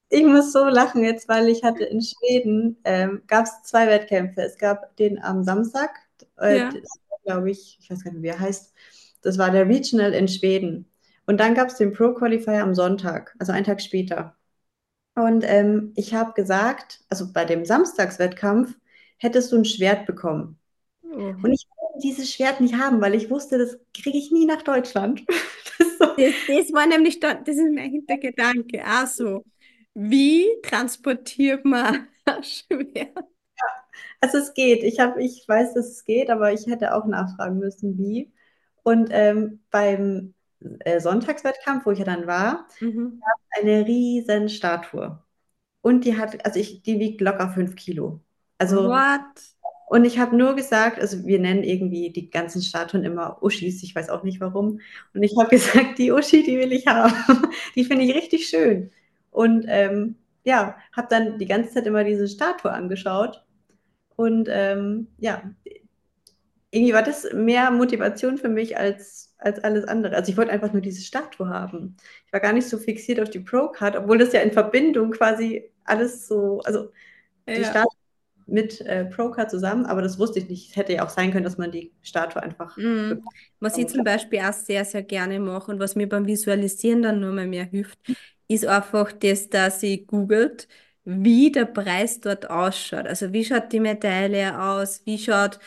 Ich muss so lachen jetzt, weil ich hatte in Schweden, gab es zwei Wettkämpfe. Es gab den am Samstag, Ja. glaube ich weiß gar nicht, wie er heißt. Das war der Regional in Schweden. Und dann gab es den Pro Qualifier am Sonntag, also einen Tag später. Und ich habe gesagt, also bei dem Samstagswettkampf hättest du ein Schwert bekommen. Oh. Und ich wollte dieses Schwert nicht haben, weil ich wusste, das kriege ich nie nach Deutschland. Das ist so, Das war nämlich da, das ist mein Hintergedanke. Also, wie transportiert man ein Schwert? also es geht. Ich weiß, dass es geht, aber ich hätte auch nachfragen müssen, wie. Und beim Sonntagswettkampf, wo ich ja dann war, Mhm. eine riesen Statue. Und die wiegt locker 5 Kilo. Also, What? und ich habe nur gesagt, also wir nennen irgendwie die ganzen Statuen immer Uschis, ich weiß auch nicht warum. Und ich habe gesagt, die Uschi, die will ich haben. Die finde ich richtig schön. Und ja, habe dann die ganze Zeit immer diese Statue angeschaut. Und ja, irgendwie war das mehr Motivation für mich als alles andere. Also ich wollte einfach nur diese Statue haben. Ich war gar nicht so fixiert auf die Pro-Card, obwohl das ja in Verbindung quasi alles so, also die Ja. Statue mit Pro-Card zusammen, aber das wusste ich nicht. Es hätte ja auch sein können, dass man die Statue einfach Mhm. bekommt. Was ich Aber zum klar. Beispiel auch sehr, sehr gerne mache und was mir beim Visualisieren dann nur mal mehr hilft, ist einfach das, dass ich googelt, wie der Preis dort ausschaut. Also wie schaut die Medaille aus, wie schaut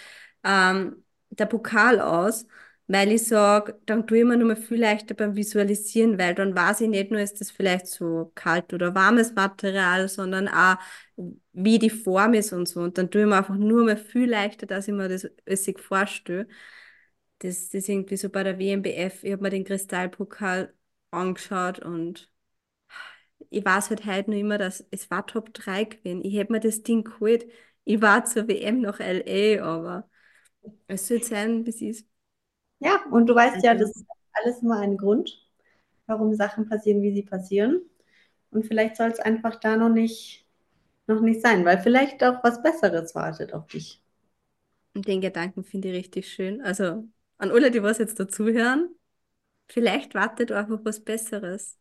der Pokal aus, weil ich sage, dann tue ich mir nur mal viel leichter beim Visualisieren, weil dann weiß ich nicht nur, ist das vielleicht so kalt oder warmes Material, sondern auch, wie die Form ist und so. Und dann tue ich mir einfach nur mal viel leichter, dass ich mir das sich vorstelle. Das ist irgendwie so bei der WMBF. Ich habe mir den Kristallpokal angeschaut und ich weiß halt heute noch immer, dass es war Top 3 gewesen. Ich hätte mir das Ding geholt. Ich war zur WM nach LA, aber es soll sein, wie es ist. Ja, und du weißt ja, Also, das ist alles immer ein Grund, warum Sachen passieren, wie sie passieren. Und vielleicht soll es einfach da noch nicht sein, weil vielleicht auch was Besseres wartet auf dich. und den Gedanken finde ich richtig schön. Also, an alle, die was jetzt dazuhören, vielleicht wartet einfach was Besseres.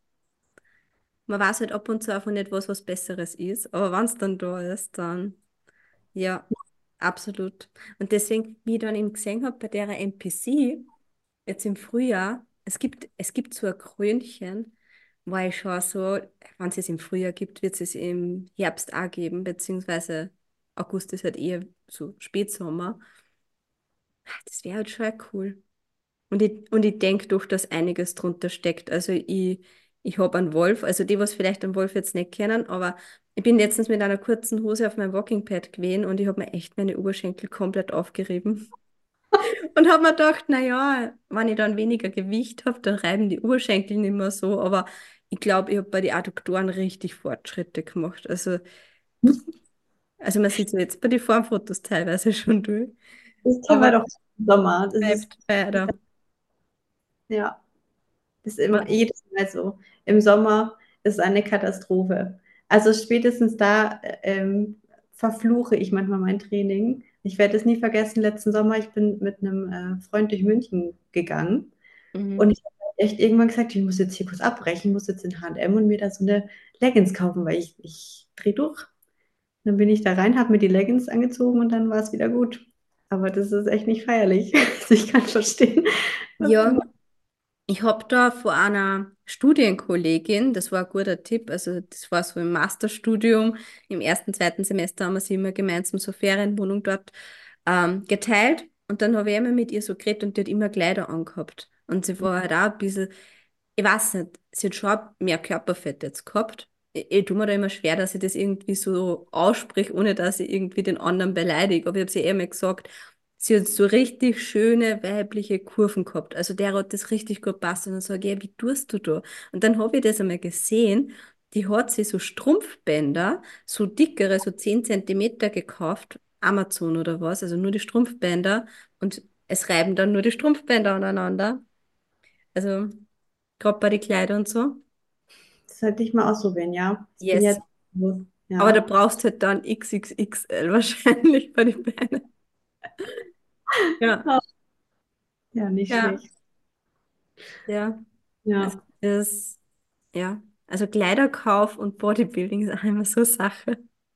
Man weiß halt ab und zu einfach nicht, was Besseres ist, aber wenn es dann da ist, dann. Ja, absolut. Und deswegen, wie ich dann eben gesehen habe bei der NPC, jetzt im Frühjahr, es gibt so ein Krönchen, war ich schon so, wenn es es im Frühjahr gibt, wird es im Herbst auch geben, beziehungsweise August ist halt eher so Spätsommer. Das wäre halt schon cool. Und ich denke doch, dass einiges drunter steckt. Also ich habe einen Wolf, also die, was vielleicht einen Wolf jetzt nicht kennen, aber ich bin letztens mit einer kurzen Hose auf meinem Walking Pad gewesen und ich habe mir echt meine Oberschenkel komplett aufgerieben. Und habe mir gedacht, naja, wenn ich dann weniger Gewicht habe, dann reiben die Oberschenkel nicht mehr so. Aber ich glaube, ich habe bei den Adduktoren richtig Fortschritte gemacht. Also man sieht es jetzt bei den Formfotos teilweise schon durch. Das kennen wir Aber doch im Sommer. Das ist, bleibt weiter. ja, das ist immer Aber jedes Mal so. Im Sommer ist es eine Katastrophe. Also spätestens da verfluche ich manchmal mein Training. Ich werde es nie vergessen, letzten Sommer, ich bin mit einem Freund durch München gegangen und mhm. ich habe echt irgendwann gesagt, ich muss jetzt hier kurz abbrechen, ich muss jetzt in H&M und mir da so eine Leggings kaufen, weil ich drehe durch. Dann bin ich da rein, habe mir die Leggings angezogen und dann war es wieder gut. Aber das ist echt nicht feierlich. Also ich kann verstehen, was du Ja, meinst. ich habe da von einer Studienkollegin, das war ein guter Tipp, also das war so im Masterstudium, im ersten, zweiten Semester haben wir sie immer gemeinsam so Ferienwohnung dort geteilt und dann habe ich immer mit ihr so geredet und die hat immer Kleider angehabt. Und sie war halt auch ein bisschen, ich weiß nicht, sie hat schon mehr Körperfett jetzt gehabt. Ich tue mir da immer schwer, dass ich das irgendwie so ausspreche, ohne dass ich irgendwie den anderen beleidige. Aber ich habe sie eh mal gesagt, sie hat so richtig schöne weibliche Kurven gehabt. Also der hat das richtig gut passt. Und dann sage ich, ja, wie tust du da? Und dann habe ich das einmal gesehen. Die hat sich so Strumpfbänder, so dickere, so 10 Zentimeter gekauft, Amazon oder was, also nur die Strumpfbänder. Und es reiben dann nur die Strumpfbänder aneinander. Also gerade bei den Kleidern und so. Das sollte ich mal ausprobieren, ja. Ich bin Yes. jetzt, Aber da ja. brauchst du halt dann XXXL wahrscheinlich bei den Beinen. Ja, Ja, nicht ja, schlecht. ja. Es Ja. ist, ja. Also Kleiderkauf und Bodybuilding ist auch immer so eine Sache.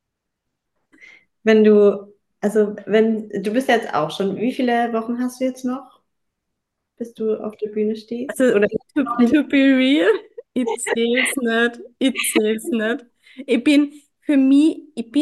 Wenn du, also wenn, du bist jetzt auch schon, wie viele Wochen hast du jetzt noch, bis du auf der Bühne stehst? Also, Oder noch nicht? to be real, ich zähl's nicht. Ich zähl's nicht. Für mich,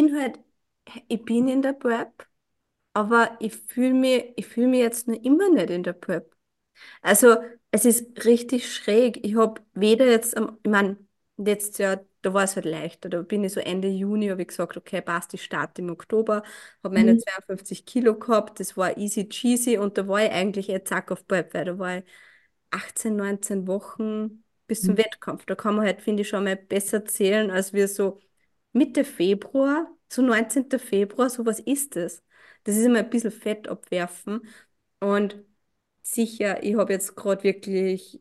ich bin in der Prep, aber ich fühl mich jetzt noch immer nicht in der Prep. Also, es ist richtig schräg. Ich habe weder jetzt, ich meine, letztes Jahr, da war es halt leichter. Da bin ich so Ende Juni, habe ich gesagt, okay, passt, ich starte im Oktober, habe meine Mhm. 52 Kilo gehabt, das war easy cheesy und da war ich eigentlich zack auf Prep, weil da war ich 18, 19 Wochen bis zum Wettkampf. Da kann man halt, finde ich, schon mal besser zählen, als wir so Mitte Februar, so 19. Februar, so was ist das? Das ist immer ein bisschen Fett abwerfen. Und sicher, ich habe jetzt gerade wirklich,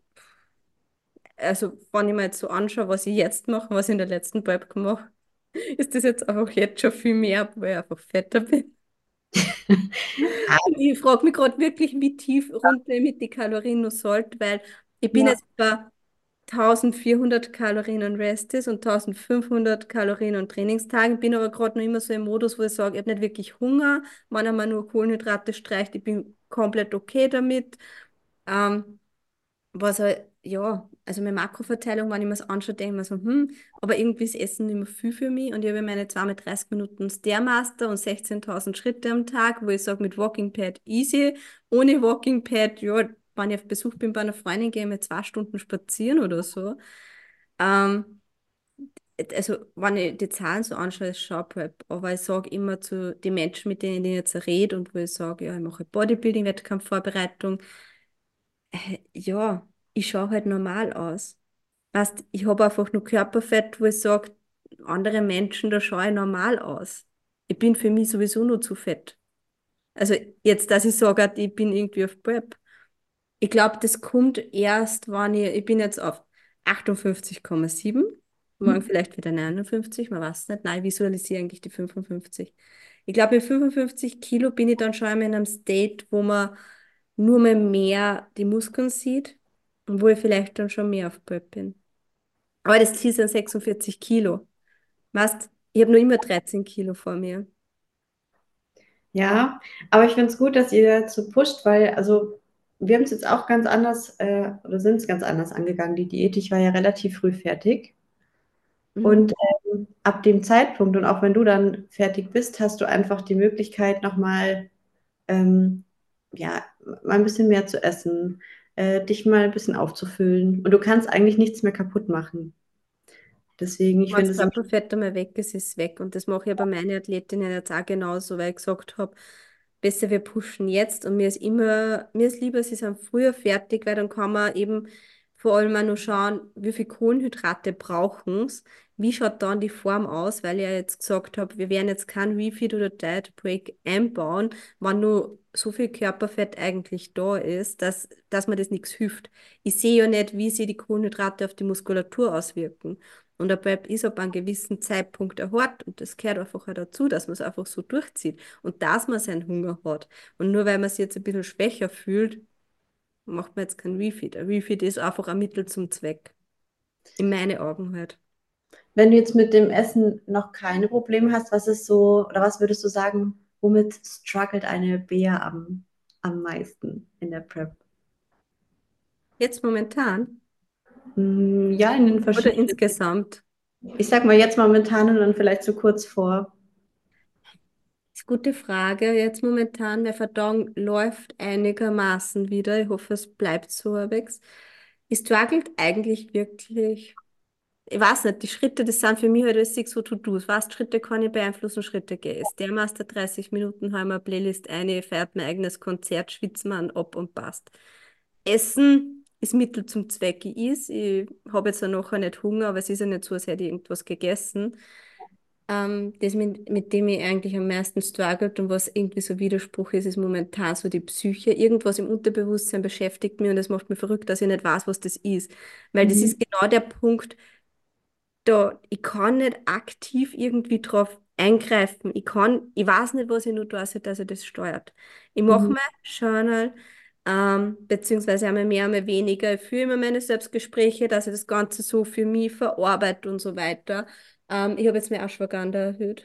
also wenn ich mir jetzt so anschaue, was ich jetzt mache, was ich in der letzten Prep gemacht, ist das jetzt einfach jetzt schon viel mehr, weil ich einfach fetter bin. Ah, Und ich frage mich gerade wirklich, wie tief runter ich mit die Kalorien noch sollte, weil ich bin ja. jetzt bei 1400 Kalorien an Restis und 1500 Kalorien an Trainingstagen. Bin aber gerade noch immer so im Modus, wo ich sage, ich habe nicht wirklich Hunger, wenn einmal nur Kohlenhydrate streicht, ich bin komplett okay damit. Ähm, Was halt, ja, also meine Makroverteilung, wenn ich mir das anschaue, denke ich mir so, aber irgendwie ist Essen nicht mehr viel für mich und ich habe meine 2 mit 30 Minuten Stairmaster und 16.000 Schritte am Tag, wo ich sage, mit Walking Pad easy, ohne Walking Pad, ja, wenn ich auf Besuch bin bei einer Freundin, gehe ich mit 2 Stunden spazieren oder so. Ähm, also, wenn ich die Zahlen so anschaue, ist schon Prep. Aber ich sage immer zu den Menschen, mit denen ich jetzt rede und wo ich sage, ja, ich mache Bodybuilding, Wettkampfvorbereitung, ja, ich schaue halt normal aus. Weißt, ich habe einfach nur Körperfett, wo ich sage, andere Menschen, da schaue ich normal aus. Ich bin für mich sowieso nur zu fett. Also jetzt, dass ich sage, ich bin irgendwie auf Prep. Ich glaube, das kommt erst, wenn ich bin jetzt auf 58,7, morgen vielleicht wieder 59, man weiß nicht. Nein, ich visualisiere eigentlich die 55. Ich glaube, mit 55 Kilo bin ich dann schon einmal in einem State, wo man nur mehr die Muskeln sieht und wo ich vielleicht dann schon mehr auf Prep bin. Aber das Ziel sind 46 Kilo. Weißt, ich habe nur immer 13 Kilo vor mir. Ja, aber ich finde es gut, dass ihr dazu pusht, weil, also, wir haben es jetzt auch ganz anders, oder sind es ganz anders angegangen, die Diät. Ich war ja relativ früh fertig. Mhm. Und ab dem Zeitpunkt und auch wenn du dann fertig bist, hast du einfach die Möglichkeit, nochmal, ähm, ja, mal ein bisschen mehr zu essen, dich mal ein bisschen aufzufüllen. Und du kannst eigentlich nichts mehr kaputt machen. Deswegen, ich Wenn finde das es immer, Körperfett einmal weg ist, ist es weg. Und das mache ich bei meinen Athletinnen jetzt auch genauso, weil ich gesagt habe, besser wir pushen jetzt. Und mir ist lieber, sie sind früher fertig, weil dann kann man eben vor allem auch noch schauen, wie viel Kohlenhydrate brauchen es. Wie schaut dann die Form aus? Weil ich ja jetzt gesagt habe, wir werden jetzt kein Refeed oder Diet Break einbauen, wenn nur so viel Körperfett eigentlich da ist, dass mir das nichts hilft. Ich sehe ja nicht, wie sich die Kohlenhydrate auf die Muskulatur auswirken. Und der Prep ist ab einem gewissen Zeitpunkt hart und das gehört einfach auch dazu, dass man es einfach so durchzieht und dass man seinen Hunger hat. Und nur weil man sich jetzt ein bisschen schwächer fühlt, macht man jetzt kein Refeed. Ein Refeed ist einfach ein Mittel zum Zweck. In meinen Augen halt. wenn du jetzt mit dem Essen noch keine Probleme hast, was ist so, oder was würdest du sagen, womit struggelt eine Bea am meisten in der Prep? Jetzt momentan Ja, in den oder verschiedenen, insgesamt? ich sag mal jetzt momentan und dann vielleicht so kurz vor. Ist eine gute Frage. Jetzt momentan, der Verdauung läuft einigermaßen wieder. Ich hoffe, es bleibt so, Alex. Ich struggelt eigentlich wirklich. Ich weiß nicht, die Schritte, das sind für mich halt richtig so To-Dos. Was Schritte kann ich beeinflussen, Schritte gehe ich. Der Master 30 Minuten, hau mir eine Playlist ein, feiert mein eigenes Konzert, schwitzt man ab und passt. Essen ist Mittel zum Zweck. Ich habe jetzt ja nachher nicht Hunger, aber es ist ja nicht so, als hätte ich irgendwas gegessen. Das, mit dem ich eigentlich am meisten struggelt und was irgendwie so Widerspruch ist, ist momentan so die Psyche. Irgendwas im Unterbewusstsein beschäftigt mich und das macht mich verrückt, dass ich nicht weiß, was das ist. Weil das Mhm. ist genau der Punkt, ich kann nicht aktiv irgendwie drauf eingreifen. Ich weiß nicht, was ich nur tue, dass er das steuert. Ich mache Mhm. mein Journal, Beziehungsweise einmal mehr, einmal weniger. Ich führe immer meine Selbstgespräche, dass ich das Ganze so für mich verarbeite und so weiter. Ich habe jetzt meine Ashwagandha erhöht.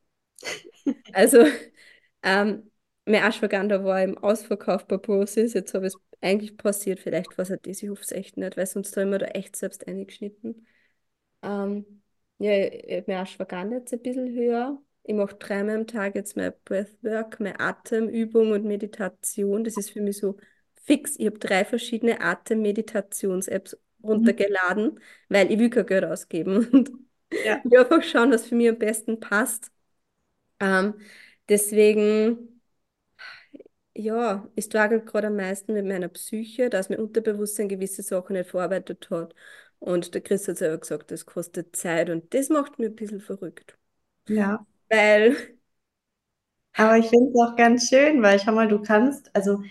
Also, ähm, mein Ashwagandha war im Ausverkauf bei Brosis. Jetzt habe ich es eigentlich passiert. Vielleicht war es halt das, ich hoffe es echt nicht, weil sonst habe ich mir da echt selbst eingeschnitten. Ähm, ja, mein Ashwagandha jetzt ein bisschen höher. Ich mache dreimal am Tag jetzt mein Breathwork, meine Atemübung und Meditation. Das ist für mich so fix. Ich habe drei verschiedene Atem-Meditations-Apps Mhm. runtergeladen, weil ich will kein Geld ausgeben. Und Ja, ich will einfach schauen, was für mich am besten passt. Ähm, deswegen, ja, ich struggle gerade am meisten mit meiner Psyche, dass mein Unterbewusstsein gewisse Sachen nicht verarbeitet hat. Und der Chris hat selber gesagt, das kostet Zeit und das macht mich ein bisschen verrückt. ja. Weil, Aber ich finde es auch ganz schön, weil schau mal, du kannst, also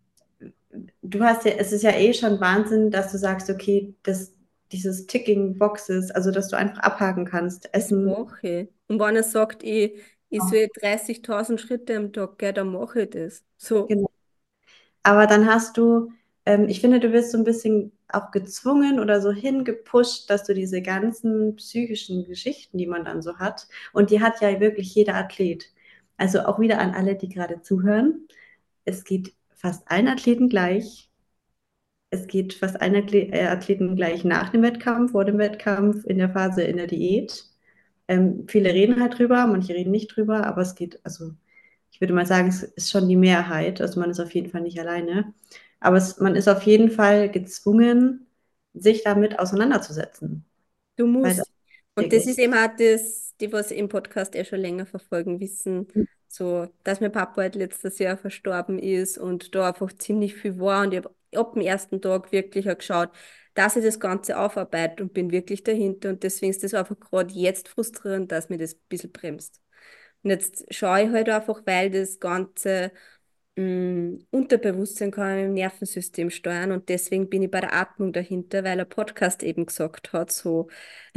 du hast ja, es ist ja eh schon Wahnsinn, dass du sagst, okay, dieses Ticking Boxes, also dass du einfach abhaken kannst, das Essen. mache ich. Und wenn er sagt, ich soll 30.000 Schritte am Tag gehen, dann mache ich das. So, Genau. Aber dann hast du, ich finde, du wirst so ein bisschen auch gezwungen oder so hingepusht, dass du diese ganzen psychischen Geschichten, die man dann so hat, und die hat ja wirklich jeder Athlet. Also auch wieder an alle, die gerade zuhören. Es geht fast allen Athleten gleich. Es geht fast allen Athleten gleich nach dem Wettkampf, vor dem Wettkampf, in der Phase in der Diät. Viele reden halt drüber, manche reden nicht drüber, aber es geht, also ich würde mal sagen, es ist schon die Mehrheit. Also man ist auf jeden Fall nicht alleine. Aber man ist auf jeden Fall gezwungen, sich damit auseinanderzusetzen, du weil es musst. Und wichtig das ist. ist eben auch das, die was im Podcast schon länger verfolgen, wissen, so, dass mein Papa halt letztes Jahr verstorben ist und da einfach ziemlich viel war. Und ich habe ab dem ersten Tag wirklich auch geschaut, dass ich das Ganze aufarbeite und bin wirklich dahinter. Und deswegen ist das einfach gerade jetzt frustrierend, dass mir das ein bisschen bremst. Und jetzt schaue ich halt einfach, weil das Ganze Unterbewusstsein kann man im Nervensystem steuern und deswegen bin ich bei der Atmung dahinter, weil ein Podcast eben gesagt hat, so,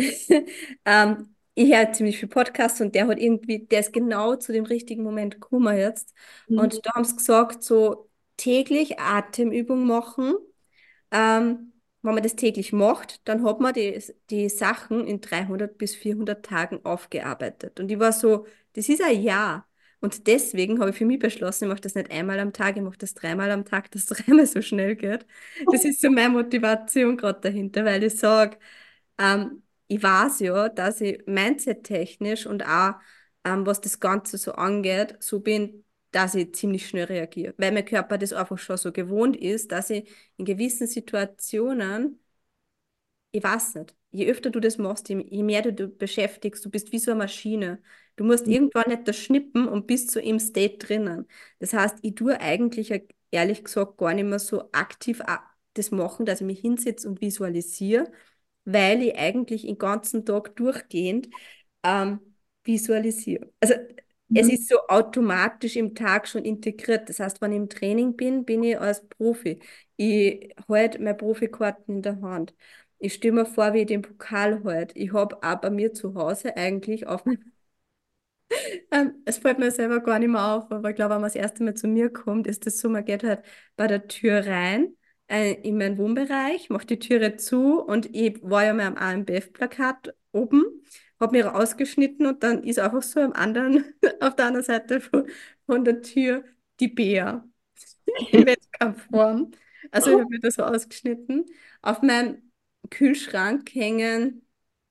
ich höre ziemlich viel Podcasts und der hat irgendwie, der ist genau zu dem richtigen Moment gekommen jetzt Mhm. und da haben sie gesagt, so täglich Atemübung machen, wenn man das täglich macht, dann hat man die Sachen in 300 bis 400 Tagen aufgearbeitet. Und ich war so, das ist ein Jahr. Und deswegen habe ich für mich beschlossen, ich mache das nicht einmal am Tag, ich mache das dreimal am Tag, dass es dreimal so schnell geht. Das ist so meine Motivation gerade dahinter, weil ich sage, ich weiß ja, dass ich mindset-technisch und auch was das Ganze so angeht, so bin, dass ich ziemlich schnell reagiere. Weil mein Körper das einfach schon so gewohnt ist, dass ich in gewissen Situationen, ich weiß nicht, je öfter du das machst, je mehr du beschäftigst, du bist wie so eine Maschine. Du musst irgendwann nicht das schnippen und bist so im State drinnen. Das heißt, ich tue eigentlich ehrlich gesagt gar nicht mehr so aktiv das machen, dass ich mich hinsetze und visualisiere, weil ich eigentlich den ganzen Tag durchgehend ähm, visualisiere. Also es Mhm. ist so automatisch im Tag schon integriert. Das heißt, wenn ich im Training bin, bin ich als Profi. Ich halte meine Profikarten in der Hand. Ich stelle mir vor, wie ich den Pokal halte. Ich habe auch bei mir zu Hause eigentlich auf meinem es fällt mir selber gar nicht mehr auf, aber ich glaube, wenn man das erste Mal zu mir kommt, ist das so, man geht halt bei der Tür rein, in meinen Wohnbereich, macht die Türe zu und ich war ja mal am AMBF-Plakat oben, habe mir ausgeschnitten und dann ist einfach so am anderen, auf der anderen Seite von der Tür die Bea in Wettkampfform. Also ich habe mir das so ausgeschnitten. Auf meinem Kühlschrank hängen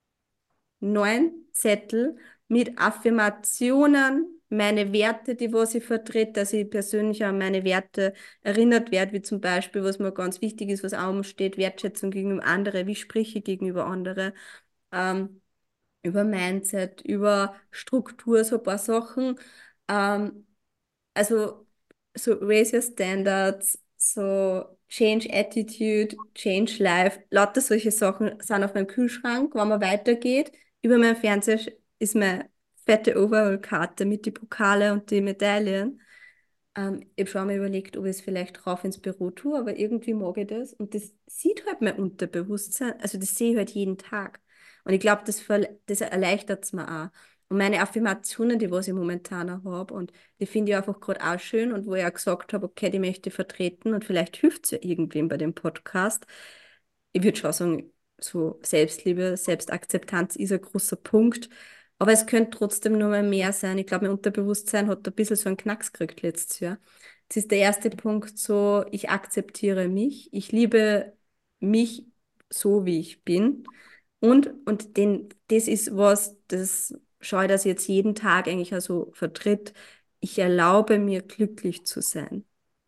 9 Zettel mit Affirmationen, meine Werte, die was ich vertrete, dass ich persönlich an meine Werte erinnert werde, wie zum Beispiel, was mir ganz wichtig ist, was auch umsteht, Wertschätzung gegenüber anderen, wie spreche ich gegenüber anderen, ähm, über Mindset, über Struktur, so ein paar Sachen. Ähm, also so Raise Your Standards, so Change Attitude, Change Life, lauter solche Sachen sind auf meinem Kühlschrank. Wenn man weitergeht, über meinem Fernseher ist meine fette Overall-Karte mit die Pokale und die Medaillen. Ich habe schon mal überlegt, ob ich es vielleicht rauf ins Büro tue, aber irgendwie mag ich das. Und das sieht halt mein Unterbewusstsein, also das sehe ich halt jeden Tag. Und ich glaube, das erleichtert es mir auch. Und meine Affirmationen, die was ich momentan auch habe, und die finde ich einfach gerade auch schön und wo ich auch gesagt habe, okay, die möchte ich vertreten und vielleicht hilft es ja irgendwem bei dem Podcast. Ich würde schon sagen, so Selbstliebe, Selbstakzeptanz ist ein großer Punkt. Aber es könnte trotzdem noch mal mehr sein. Ich glaube, mein Unterbewusstsein hat da ein bisschen so einen Knacks gekriegt letztes Jahr. Das ist der erste Punkt so, ich akzeptiere mich, ich liebe mich so, wie ich bin. Das ist was, das schaue ich, dass ich jetzt jeden Tag eigentlich also vertritt. Ich erlaube mir, glücklich zu sein.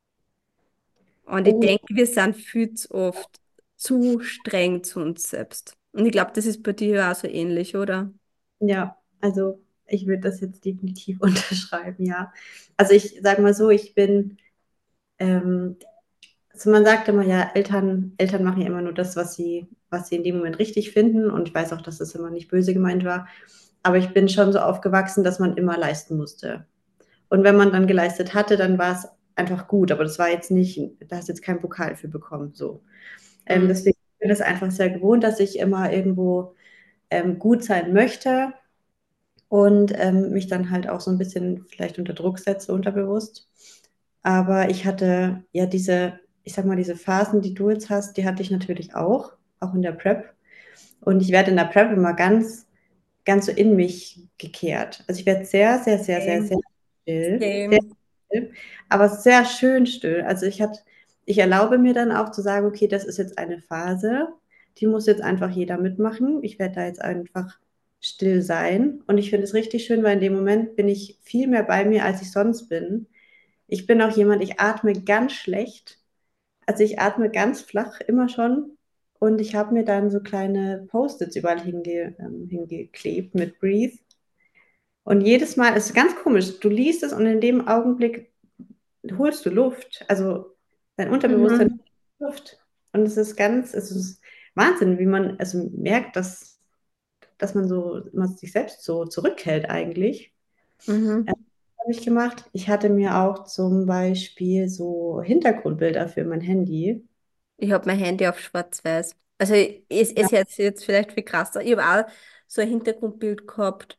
Und ich Oh denke, wir sind viel zu oft zu streng zu uns selbst. Und ich glaube, das ist bei dir auch so ähnlich, oder? ja, also ich würde das jetzt definitiv unterschreiben, ja. Also ich sage mal so, ich bin, ähm, also man sagt immer ja, Eltern machen ja immer nur das, was sie in dem Moment richtig finden. Und ich weiß auch, dass das immer nicht böse gemeint war. Aber ich bin schon so aufgewachsen, dass man immer leisten musste. Und wenn man dann geleistet hatte, dann war es einfach gut. Aber das war jetzt nicht, da hast du jetzt keinen Pokal für bekommen. So. Mhm. Deswegen bin ich das einfach sehr gewohnt, dass ich immer irgendwo gut sein möchte und mich dann halt auch so ein bisschen vielleicht unter Druck setze, unterbewusst. Aber ich hatte ja diese, ich sag mal, diese Phasen, die du jetzt hast, die hatte ich natürlich auch in der Prep. Und ich werde in der Prep immer ganz so in mich gekehrt. Also ich werde sehr, sehr, sehr, sehr, Same. sehr still, sehr Same. still, aber sehr schön still. Also ich erlaube mir dann auch zu sagen, okay, das ist jetzt eine Phase, die muss jetzt einfach jeder mitmachen. Ich werde da jetzt einfach still sein. Und ich finde es richtig schön, weil in dem Moment bin ich viel mehr bei mir, als ich sonst bin. Ich bin auch jemand, ich atme ganz schlecht. Also ich atme ganz flach immer schon. Und ich habe mir dann so kleine Post-its überall hingeklebt mit Breathe. Und jedes Mal ist ganz komisch. Du liest es und in dem Augenblick holst du Luft. Also dein Unterbewusstsein Mhm. holt Luft. Und es ist Wahnsinn, wie man also merkt, dass man so man sich selbst so zurückhält eigentlich. Mhm. Habe ich gemacht. Ich hatte mir auch zum Beispiel so Hintergrundbilder für mein Handy. Ich habe mein Handy auf schwarz-weiß. Also es hört sich jetzt vielleicht viel krasser. Ich habe auch so ein Hintergrundbild gehabt,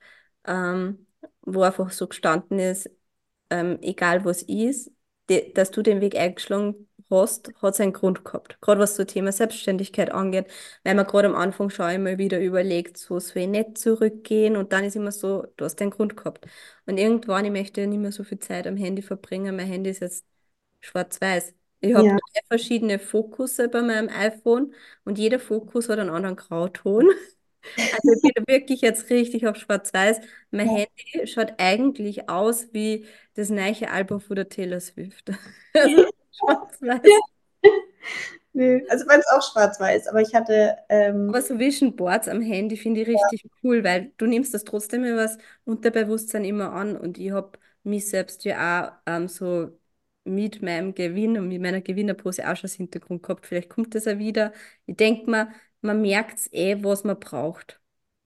wo einfach so gestanden ist, egal was ist, dass du den Weg eingeschlagen hast, hat seinen Grund gehabt. Gerade was so Thema Selbstständigkeit angeht, weil man gerade am Anfang schon immer wieder überlegt, so soll ich nicht zurückgehen und dann ist immer so, du hast den Grund gehabt. Und irgendwann, ich möchte nicht mehr so viel Zeit am Handy verbringen, mein Handy ist jetzt schwarz-weiß. Ich habe Ja, drei verschiedene Fokusse bei meinem iPhone und jeder Fokus hat einen anderen Grauton. Also ich bin wirklich jetzt richtig auf Schwarz-Weiß. Mein Handy schaut eigentlich aus wie das neue Album von der Taylor Swift. Also Schwarz-Weiß. nee, also wenn es auch schwarz-weiß, aber ich hatte, Aber so Vision Boards am Handy finde ich richtig cool, weil du nimmst das trotzdem über das Unterbewusstsein immer an und ich habe mich selbst ja auch so mit meinem Gewinn und mit meiner Gewinnerpose auch schon als Hintergrund gehabt. Vielleicht kommt das auch wieder. Ich denke mal, man merkt eh, was man braucht.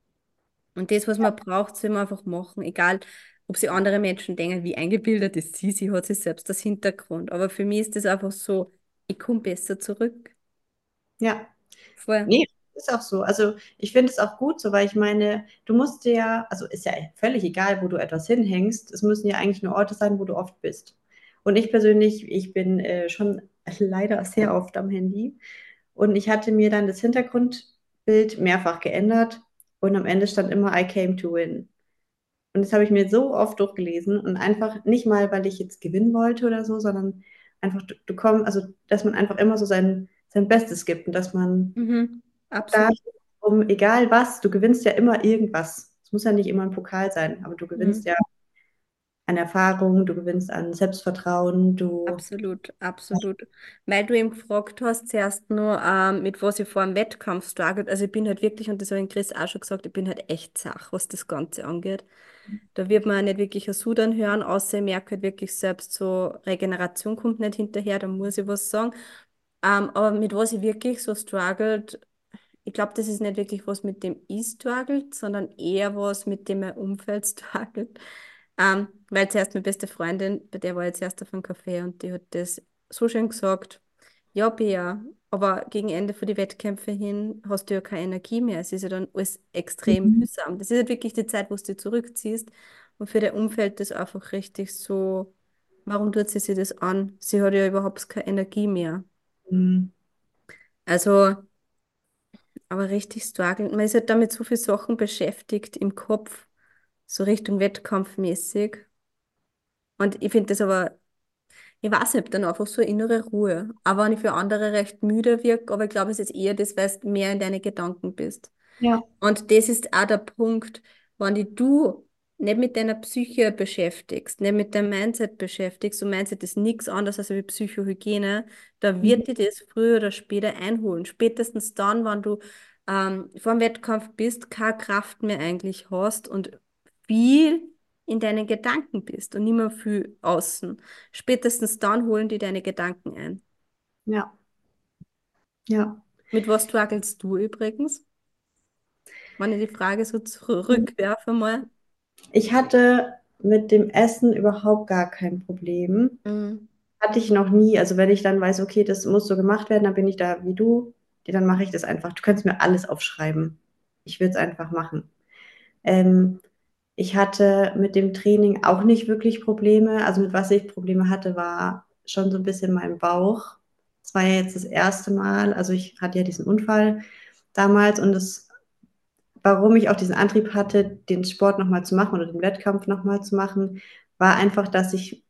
Und das, was man braucht, soll man einfach machen, egal ob sie andere Menschen denken, wie eingebildet ist sie, sie hat sich selbst das Hintergrund. Aber für mich ist das einfach so, ich komme besser zurück. ja, Voll. nee, ist auch so. Also ich finde es auch gut so, weil ich meine, du musst dir ja, also ist ja völlig egal, wo du etwas hinhängst. Es müssen ja eigentlich nur Orte sein, wo du oft bist. Und ich persönlich, ich bin schon leider sehr oft am Handy. Und ich hatte mir dann das Hintergrundbild mehrfach geändert und am Ende stand immer I came to win. Und das habe ich mir so oft durchgelesen und einfach nicht mal, weil ich jetzt gewinnen wollte oder so, sondern einfach, du kommst, also dass man einfach immer so sein Bestes gibt und dass man Mhm. da, Absolut. egal was, du gewinnst ja immer irgendwas. Es muss ja nicht immer ein Pokal sein, aber du gewinnst Mhm. ja an Erfahrung, du gewinnst an Selbstvertrauen, du. Absolut, absolut. Weil du eben gefragt hast, zuerst nur, mit was ich vor dem Wettkampf struggle. Also ich bin halt wirklich, und das habe ich Chris auch schon gesagt, ich bin halt echt zach, was das Ganze angeht. Da wird man nicht wirklich ein Sudern hören, außer ich merke halt wirklich selbst so, Regeneration kommt nicht hinterher, da muss ich was sagen. Aber mit was ich wirklich so struggelt, ich glaube, das ist nicht wirklich was, mit dem ich struggelt, sondern eher was, mit dem mein Umfeld struggelt. Weil zuerst meine beste Freundin, bei der war ich jetzt erst auf einem Café und die hat das so schön gesagt. Ja, Bea, aber gegen Ende von die Wettkämpfe hin hast du ja keine Energie mehr. Es ist ja dann alles extrem Mhm. mühsam. Das ist halt wirklich die Zeit, wo du dich zurückziehst. Und für dein Umfeld das einfach richtig so, warum tut sie sich das an? Sie hat ja überhaupt keine Energie mehr. Mhm. Also, aber richtig struggling. Man ist halt damit so viel Sachen beschäftigt im Kopf, so Richtung wettkampfmäßig. Und ich finde das aber, ich weiß nicht, dann einfach so eine innere Ruhe. Auch wenn ich für andere recht müde wirke, aber ich glaube, es ist eher das, weil du mehr in deine Gedanken bist. Ja, Und das ist auch der Punkt, wenn dich du nicht mit deiner Psyche beschäftigst, nicht mit deinem Mindset beschäftigst, und Mindset ist nichts anderes als wie Psychohygiene, da wird dir mhm. das früher oder später einholen. Spätestens dann, wenn du vor dem Wettkampf bist, keine Kraft mehr eigentlich hast und viel in deinen Gedanken bist und nicht mehr viel außen. Spätestens dann holen die deine Gedanken ein. Ja, ja. Mit was strugglest du übrigens? Wenn ich die Frage so zurückwerfe mal. Ich hatte mit dem Essen überhaupt gar kein Problem. Mhm. Hatte ich noch nie. Also wenn ich dann weiß, okay, das muss so gemacht werden, dann bin ich da wie du, dann mache ich das einfach. Du kannst mir alles aufschreiben. Ich will es einfach machen. Ähm, Ich hatte mit dem Training auch nicht wirklich Probleme. Also mit was ich Probleme hatte, war schon so ein bisschen mein Bauch. Das war ja jetzt das erste Mal. Also ich hatte ja diesen Unfall damals und das, warum ich auch diesen Antrieb hatte, den Sport nochmal zu machen oder den Wettkampf nochmal zu machen, war einfach, dass ich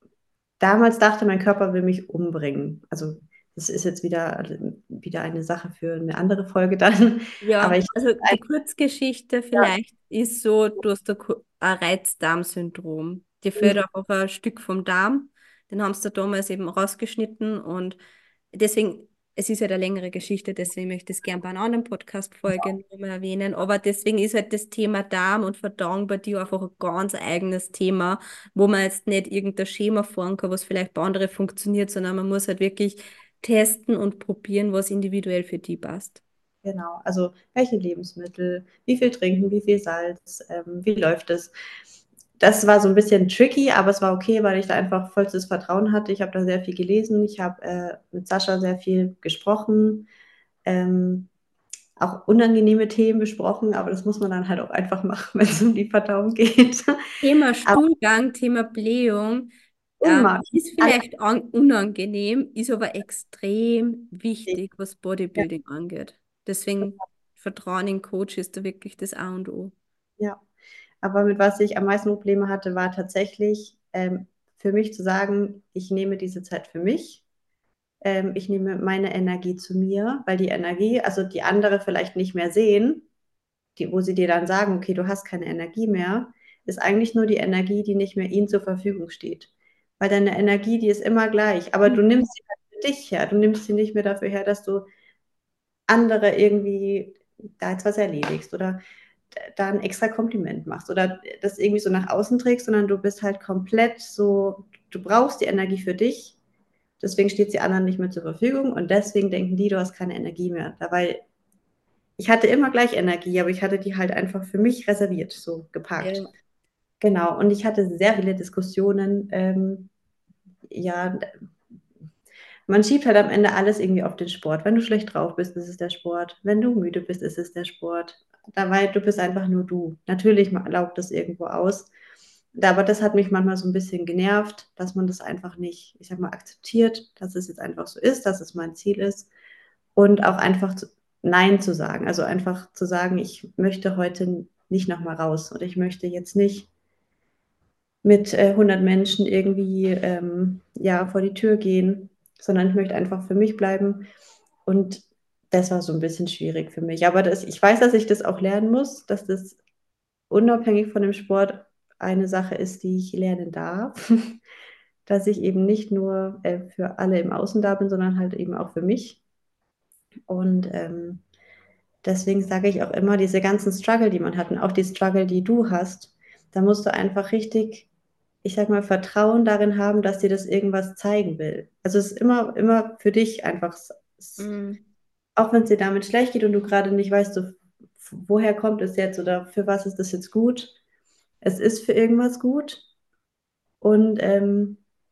damals dachte, mein Körper will mich umbringen. Also das ist jetzt wieder eine Sache für eine andere Folge dann. Aber Ja, ich, also die Kurzgeschichte vielleicht ist so, du hast ein Reizdarmsyndrom. Dir fehlt einfach ein Stück vom Darm. Den haben sie da damals eben rausgeschnitten und deswegen, es ist halt eine längere Geschichte, deswegen möchte ich es gerne bei einer anderen Podcast-Folge nochmal erwähnen. Aber deswegen ist halt das Thema Darm und Verdauung bei dir einfach ein ganz eigenes Thema, wo man jetzt nicht irgendein Schema fahren kann, was vielleicht bei anderen funktioniert, sondern man muss halt wirklich testen und probieren, was individuell für die passt. genau, also welche Lebensmittel, wie viel trinken, wie viel Salz, wie läuft es? Das war so ein bisschen tricky, aber es war okay, weil ich da einfach vollstes Vertrauen hatte. Ich habe da sehr viel gelesen. Ich habe mit Sascha sehr viel gesprochen, ähm, auch unangenehme Themen besprochen, aber das muss man dann halt auch einfach machen, wenn es um die Verdauung geht. Thema Aber Stuhlgang, Thema Blähung, unmöglich. ist vielleicht unangenehm, ist aber extrem wichtig, was Ja, Bodybuilding angeht. Deswegen Vertrauen in Coach ist da wirklich das A und O. ja. Aber mit was ich am meisten Probleme hatte, war tatsächlich für mich zu sagen, ich nehme diese Zeit für mich. Ich nehme meine Energie zu mir, weil die Energie, also die andere vielleicht nicht mehr sehen, wo sie dir dann sagen, okay, du hast keine Energie mehr, ist eigentlich nur die Energie, die nicht mehr ihnen zur Verfügung steht. Weil deine Energie, die ist immer gleich, aber du nimmst sie halt für dich her. Du nimmst sie nicht mehr dafür her, dass du andere irgendwie da jetzt was erledigst oder da ein extra Kompliment machst oder das irgendwie so nach außen trägst, sondern du bist halt komplett so, du brauchst die Energie für dich. Deswegen steht sie anderen nicht mehr zur Verfügung und deswegen denken die, du hast keine Energie mehr. Dabei, ich hatte immer gleich Energie, aber ich hatte die halt einfach für mich reserviert, so geparkt. Ja, Genau, und ich hatte sehr viele Diskussionen. Ja, man schiebt halt am Ende alles irgendwie auf den Sport. Wenn du schlecht drauf bist, ist es der Sport. Wenn du müde bist, ist es der Sport. Dabei, du bist einfach nur du. Natürlich laugt das irgendwo aus. Aber das hat mich manchmal so ein bisschen genervt, dass man das einfach nicht, ich sag mal, akzeptiert, dass es jetzt einfach so ist, dass es mein Ziel ist. Und auch einfach Nein zu sagen. Also einfach zu sagen, ich möchte heute nicht nochmal raus oder ich möchte jetzt nicht mit 100 Menschen irgendwie ja, vor die Tür gehen, sondern ich möchte einfach für mich bleiben. Und das war so ein bisschen schwierig für mich. Aber ich weiß, dass ich das auch lernen muss, dass das unabhängig von dem Sport eine Sache ist, die ich lernen darf. Dass ich eben nicht nur für alle im Außen da bin, sondern halt eben auch für mich. Und deswegen sage ich auch immer, diese ganzen Struggle, die man hat und auch die Struggle, die du hast, da musst du einfach richtig, ich sag mal, Vertrauen darin haben, dass dir das irgendwas zeigen will. Also es ist immer für dich einfach, mm, auch wenn es dir damit schlecht geht und du gerade nicht weißt, so, woher kommt es jetzt oder für was ist das jetzt gut. Es ist für irgendwas gut und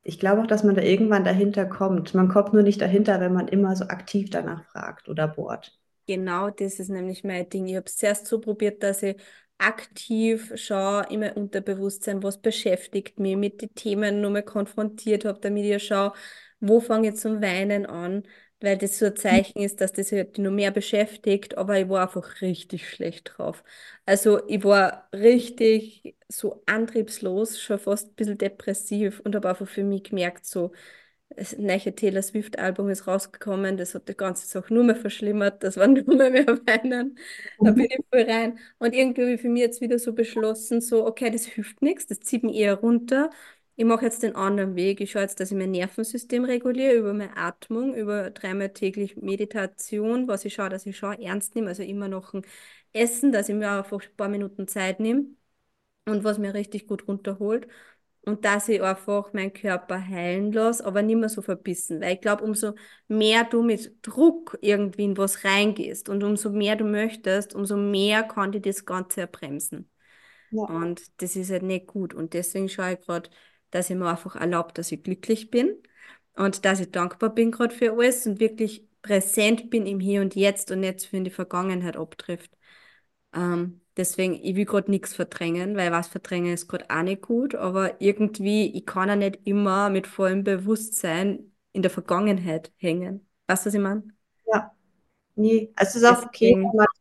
ich glaube auch, dass man da irgendwann dahinter kommt. Man kommt nur nicht dahinter, wenn man immer so aktiv danach fragt oder bohrt. Genau, das ist nämlich mein Ding. Ich habe es zuerst so probiert, dass ich aktiv schaue, in mein Unterbewusstsein, was beschäftigt mich, mit den Themen nochmal konfrontiert habe, damit ich schaue, wo fange ich zum Weinen an, weil das so ein Zeichen ist, dass das halt noch mehr beschäftigt, aber ich war einfach richtig schlecht drauf. Also ich war richtig so antriebslos, schon fast ein bisschen depressiv und habe einfach für mich gemerkt, so, das neue Taylor Swift-Album ist rausgekommen, das hat die ganze Sache nur mehr verschlimmert, das war nur mehr weinen. Da bin ich voll rein. Und irgendwie habe ich für mich jetzt wieder so beschlossen, so, okay, das hilft nichts, das zieht mich eher runter. Ich mache jetzt den anderen Weg. Ich schaue jetzt, dass ich mein Nervensystem reguliere über meine Atmung, über dreimal täglich Meditation, was ich schaue, dass ich schon ernst nehme, also immer noch ein Essen, dass ich mir einfach ein paar Minuten Zeit nehme und was mir richtig gut runterholt. Und dass ich einfach meinen Körper heilen lasse, aber nicht mehr so verbissen. Weil ich glaube, umso mehr du mit Druck irgendwie in was reingehst und umso mehr du möchtest, umso mehr kann dir das Ganze ja bremsen. Ja, Und das ist halt nicht gut. Und deswegen schaue ich gerade, dass ich mir einfach erlaube, dass ich glücklich bin und dass ich dankbar bin gerade für alles und wirklich präsent bin im Hier und Jetzt und nicht so viel in die Vergangenheit abtrifft. Deswegen, ich will gerade nichts verdrängen, weil was verdrängen ist gerade auch nicht gut, aber irgendwie, ich kann ja nicht immer mit vollem Bewusstsein in der Vergangenheit hängen. Weißt du, was ich meine? ja. Nee, also es ist auch okay, Deswegen, mal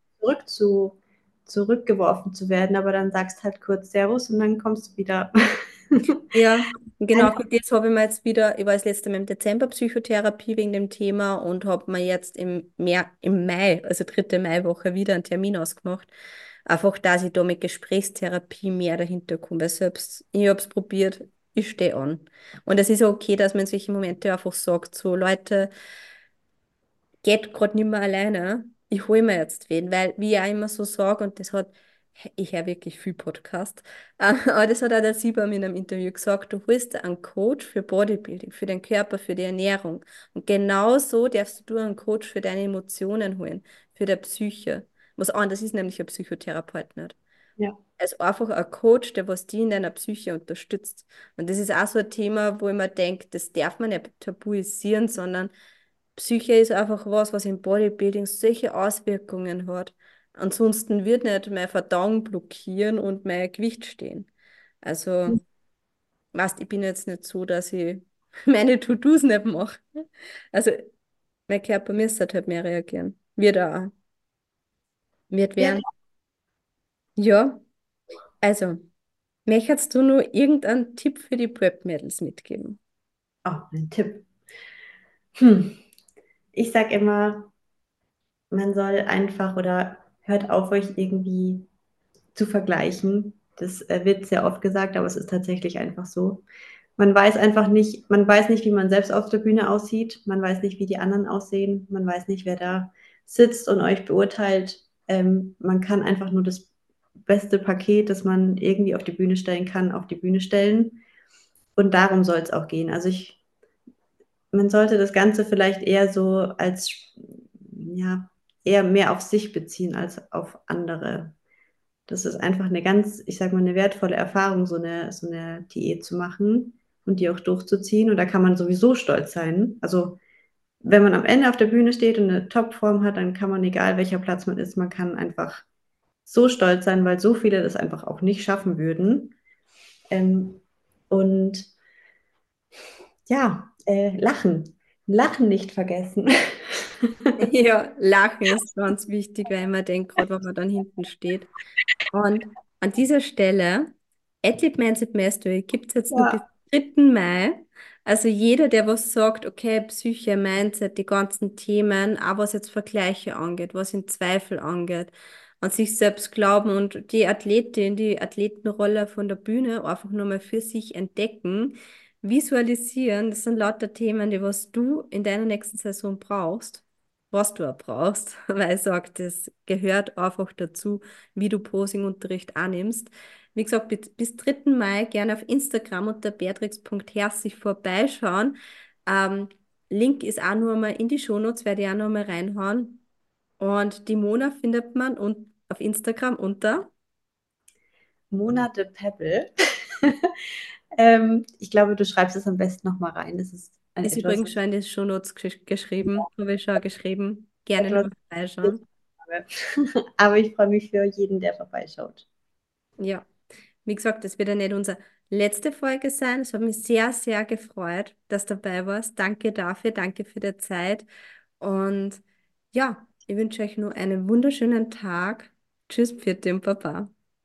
zurückgeworfen zu werden, aber dann sagst halt kurz Servus und dann kommst du wieder. ja, genau, Einfach, für das habe ich mir jetzt wieder, ich war das letzte Mal im Dezember Psychotherapie wegen dem Thema und habe mir jetzt im Mai, also 3. Maiwoche, wieder einen Termin ausgemacht. Einfach, dass ich da mit Gesprächstherapie mehr dahinter komme, weil selbst ich habe es probiert, ich stehe an. Und es ist auch okay, dass man in solchen Momenten einfach sagt, so Leute, geht gerade nicht mehr alleine. Ich hole mir jetzt wen, weil, wie ich auch immer so sage, und das hat, ich höre wirklich viel Podcast, aber das hat auch der Siebam in einem Interview gesagt, du holst dir einen Coach für Bodybuilding, für den Körper, für die Ernährung. Und genauso darfst du einen Coach für deine Emotionen holen, für die Psyche. Was anderes ist nämlich ein Psychotherapeut nicht. ja. Also einfach ein Coach, der was die in deiner Psyche unterstützt. Und das ist auch so ein Thema, wo ich mir denke, das darf man nicht tabuisieren, sondern Psyche ist einfach was, was im Bodybuilding solche Auswirkungen hat. Ansonsten wird nicht meine Verdauung blockieren und mein Gewicht stehen. Also, weißt, ich bin jetzt nicht so, dass ich meine To-Dos nicht mache. Also, mein Körper müsste halt mehr reagieren. Wird auch. Wird Ja, werden. Ja, also, möchtest du nur irgendeinen Tipp für die Prep-Mädels mitgeben? oh, ein Tipp. Hm. Ich sag immer, man soll einfach oder hört auf, euch irgendwie zu vergleichen. Das wird sehr oft gesagt, aber es ist tatsächlich einfach so. Man weiß einfach nicht, man weiß nicht, wie man selbst auf der Bühne aussieht. Man weiß nicht, wie die anderen aussehen. Man weiß nicht, wer da sitzt und euch beurteilt. Man kann einfach nur das beste Paket, das man irgendwie auf die Bühne stellen kann, auf die Bühne stellen. Und darum soll es auch gehen. Also man sollte das Ganze vielleicht eher so als, ja, eher mehr auf sich beziehen als auf andere. Das ist einfach eine ganz, ich sage mal, eine wertvolle Erfahrung, so eine Diät zu machen und die auch durchzuziehen. Und da kann man sowieso stolz sein. Also wenn man am Ende auf der Bühne steht und eine Topform hat, dann kann man, egal welcher Platz man ist, man kann einfach so stolz sein, weil so viele das einfach auch nicht schaffen würden. Ähm, und ja, lachen. Lachen nicht vergessen. Ja, Lachen ist ganz wichtig, weil man denkt, gerade wenn man dann hinten steht. Und an dieser Stelle, Athlete Mindset Mastery gibt es jetzt nur bis Ja. 3. Mai. Also jeder, der was sagt, okay, Psyche, Mindset, die ganzen Themen, auch was jetzt Vergleiche angeht, was in Zweifel angeht, an sich selbst glauben und die Athletin, die Athletenrolle von der Bühne einfach nur mal für sich entdecken, visualisieren, das sind lauter Themen, die was du in deiner nächsten Saison brauchst, was du auch brauchst, weil ich sage, das gehört einfach dazu, wie du Posingunterricht annimmst. Wie gesagt, bis 3. Mai gerne auf Instagram unter beatrix.herzig vorbeischauen. Ähm, Link ist auch nur mal in die Shownotes, werde ich auch noch mal reinhauen. Und die Mona findet man auf Instagram unter. Monate Pebble. Ich glaube, du schreibst es am besten nochmal rein. Das ist ein Ist etwas, übrigens schon in die Shownotes geschrieben, habe ich schon geschrieben. Gerne etwas nochmal vorbeischauen. aber ich freue mich für jeden, der vorbeischaut. Ja, wie gesagt, das wird ja nicht unsere letzte Folge sein. Es hat mich sehr, sehr gefreut, dass du dabei warst. Danke dafür, danke für die Zeit. Und ja, ich wünsche euch nur einen wunderschönen Tag. Tschüss, Pfiat und Baba.